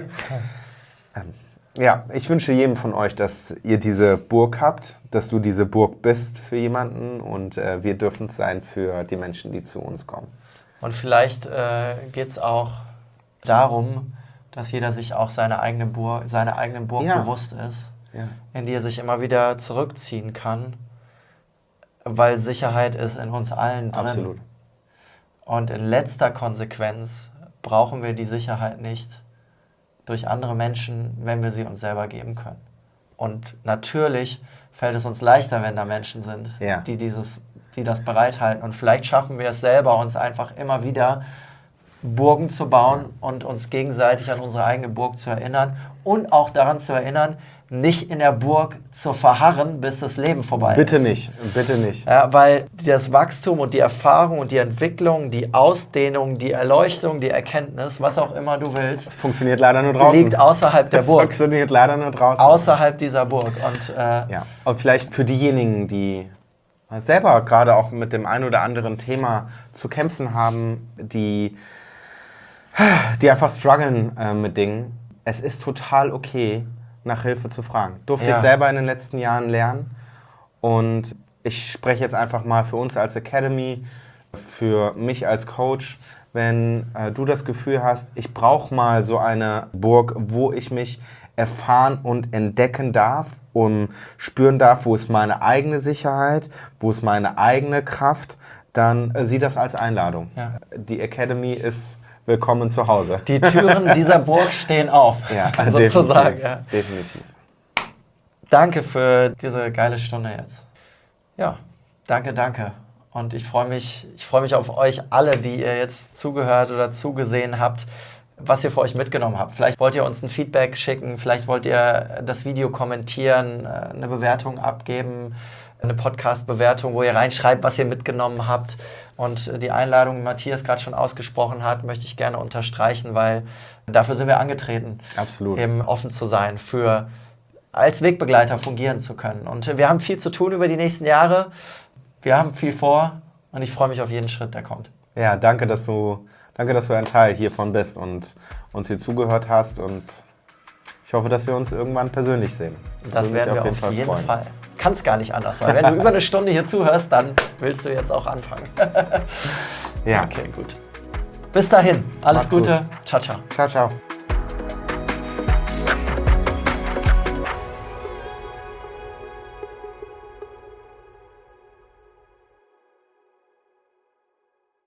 ähm, ja, ich wünsche jedem von euch, dass ihr diese Burg habt, dass du diese Burg bist für jemanden und äh, wir dürfen es sein für die Menschen, die zu uns kommen. Und vielleicht äh, geht es auch darum, dass jeder sich auch seine eigene Burg, seiner eigenen Burg Ja. bewusst ist, Ja. in die er sich immer wieder zurückziehen kann, weil Sicherheit ist in uns allen drin. Absolut. Und in letzter Konsequenz brauchen wir die Sicherheit nicht durch andere Menschen, wenn wir sie uns selber geben können. Und natürlich fällt es uns leichter, wenn da Menschen sind, Ja. die, dieses, die das bereithalten. Und vielleicht schaffen wir es selber, uns einfach immer wieder Burgen zu bauen und uns gegenseitig an unsere eigene Burg zu erinnern und auch daran zu erinnern, nicht in der Burg zu verharren, bis das Leben vorbei Bitte ist. nicht, bitte nicht. Ja, weil das Wachstum und die Erfahrung und die Entwicklung, die Ausdehnung, die Erleuchtung, die Erkenntnis, was auch immer du willst, Das funktioniert leider nur draußen. liegt außerhalb der Das Burg. funktioniert leider nur draußen. Außerhalb dieser Burg. Und äh, Ja, und vielleicht für diejenigen, die selber gerade auch mit dem einen oder anderen Thema zu kämpfen haben, die, die einfach strugglen äh, mit Dingen. Es ist total okay, nach Hilfe zu fragen. Durfte Ja. ich selber in den letzten Jahren lernen. Und ich spreche jetzt einfach mal für uns als Academy, für mich als Coach, wenn äh, du das Gefühl hast, ich brauche mal so eine Burg, wo ich mich erfahren und entdecken darf und spüren darf, wo ist meine eigene Sicherheit, wo ist meine eigene Kraft, dann äh, sieh das als Einladung. Ja. Die Academy ist willkommen zu Hause. die Türen dieser Burg stehen auf, Ja, sozusagen. definitiv, Ja. definitiv. Danke für diese geile Stunde jetzt. Ja, danke, danke. Und ich freue mich, ich freue mich auf euch alle, die ihr jetzt zugehört oder zugesehen habt. was ihr für euch mitgenommen habt. Vielleicht wollt ihr uns ein Feedback schicken, vielleicht wollt ihr das Video kommentieren, eine Bewertung abgeben, eine Podcast-Bewertung, wo ihr reinschreibt, was ihr mitgenommen habt. Und die Einladung, die Matthias gerade schon ausgesprochen hat, möchte ich gerne unterstreichen, weil dafür sind wir angetreten. Absolut. Eben offen zu sein, für als Wegbegleiter fungieren zu können. Und wir haben viel zu tun über die nächsten Jahre. Wir haben viel vor und ich freue mich auf jeden Schritt, der kommt. Ja, danke, dass du, danke, dass du ein Teil hiervon bist und uns hier zugehört hast. Und ich hoffe, dass wir uns irgendwann persönlich sehen. Das Würde werden mich wir auf jeden, freuen. Fall. Kann es gar nicht anders, weil wenn du über eine Stunde hier zuhörst, dann willst du jetzt auch anfangen. Ja. Okay, gut. Bis dahin. Alles Mach's gut. Gute. Ciao, ciao. Ciao, ciao.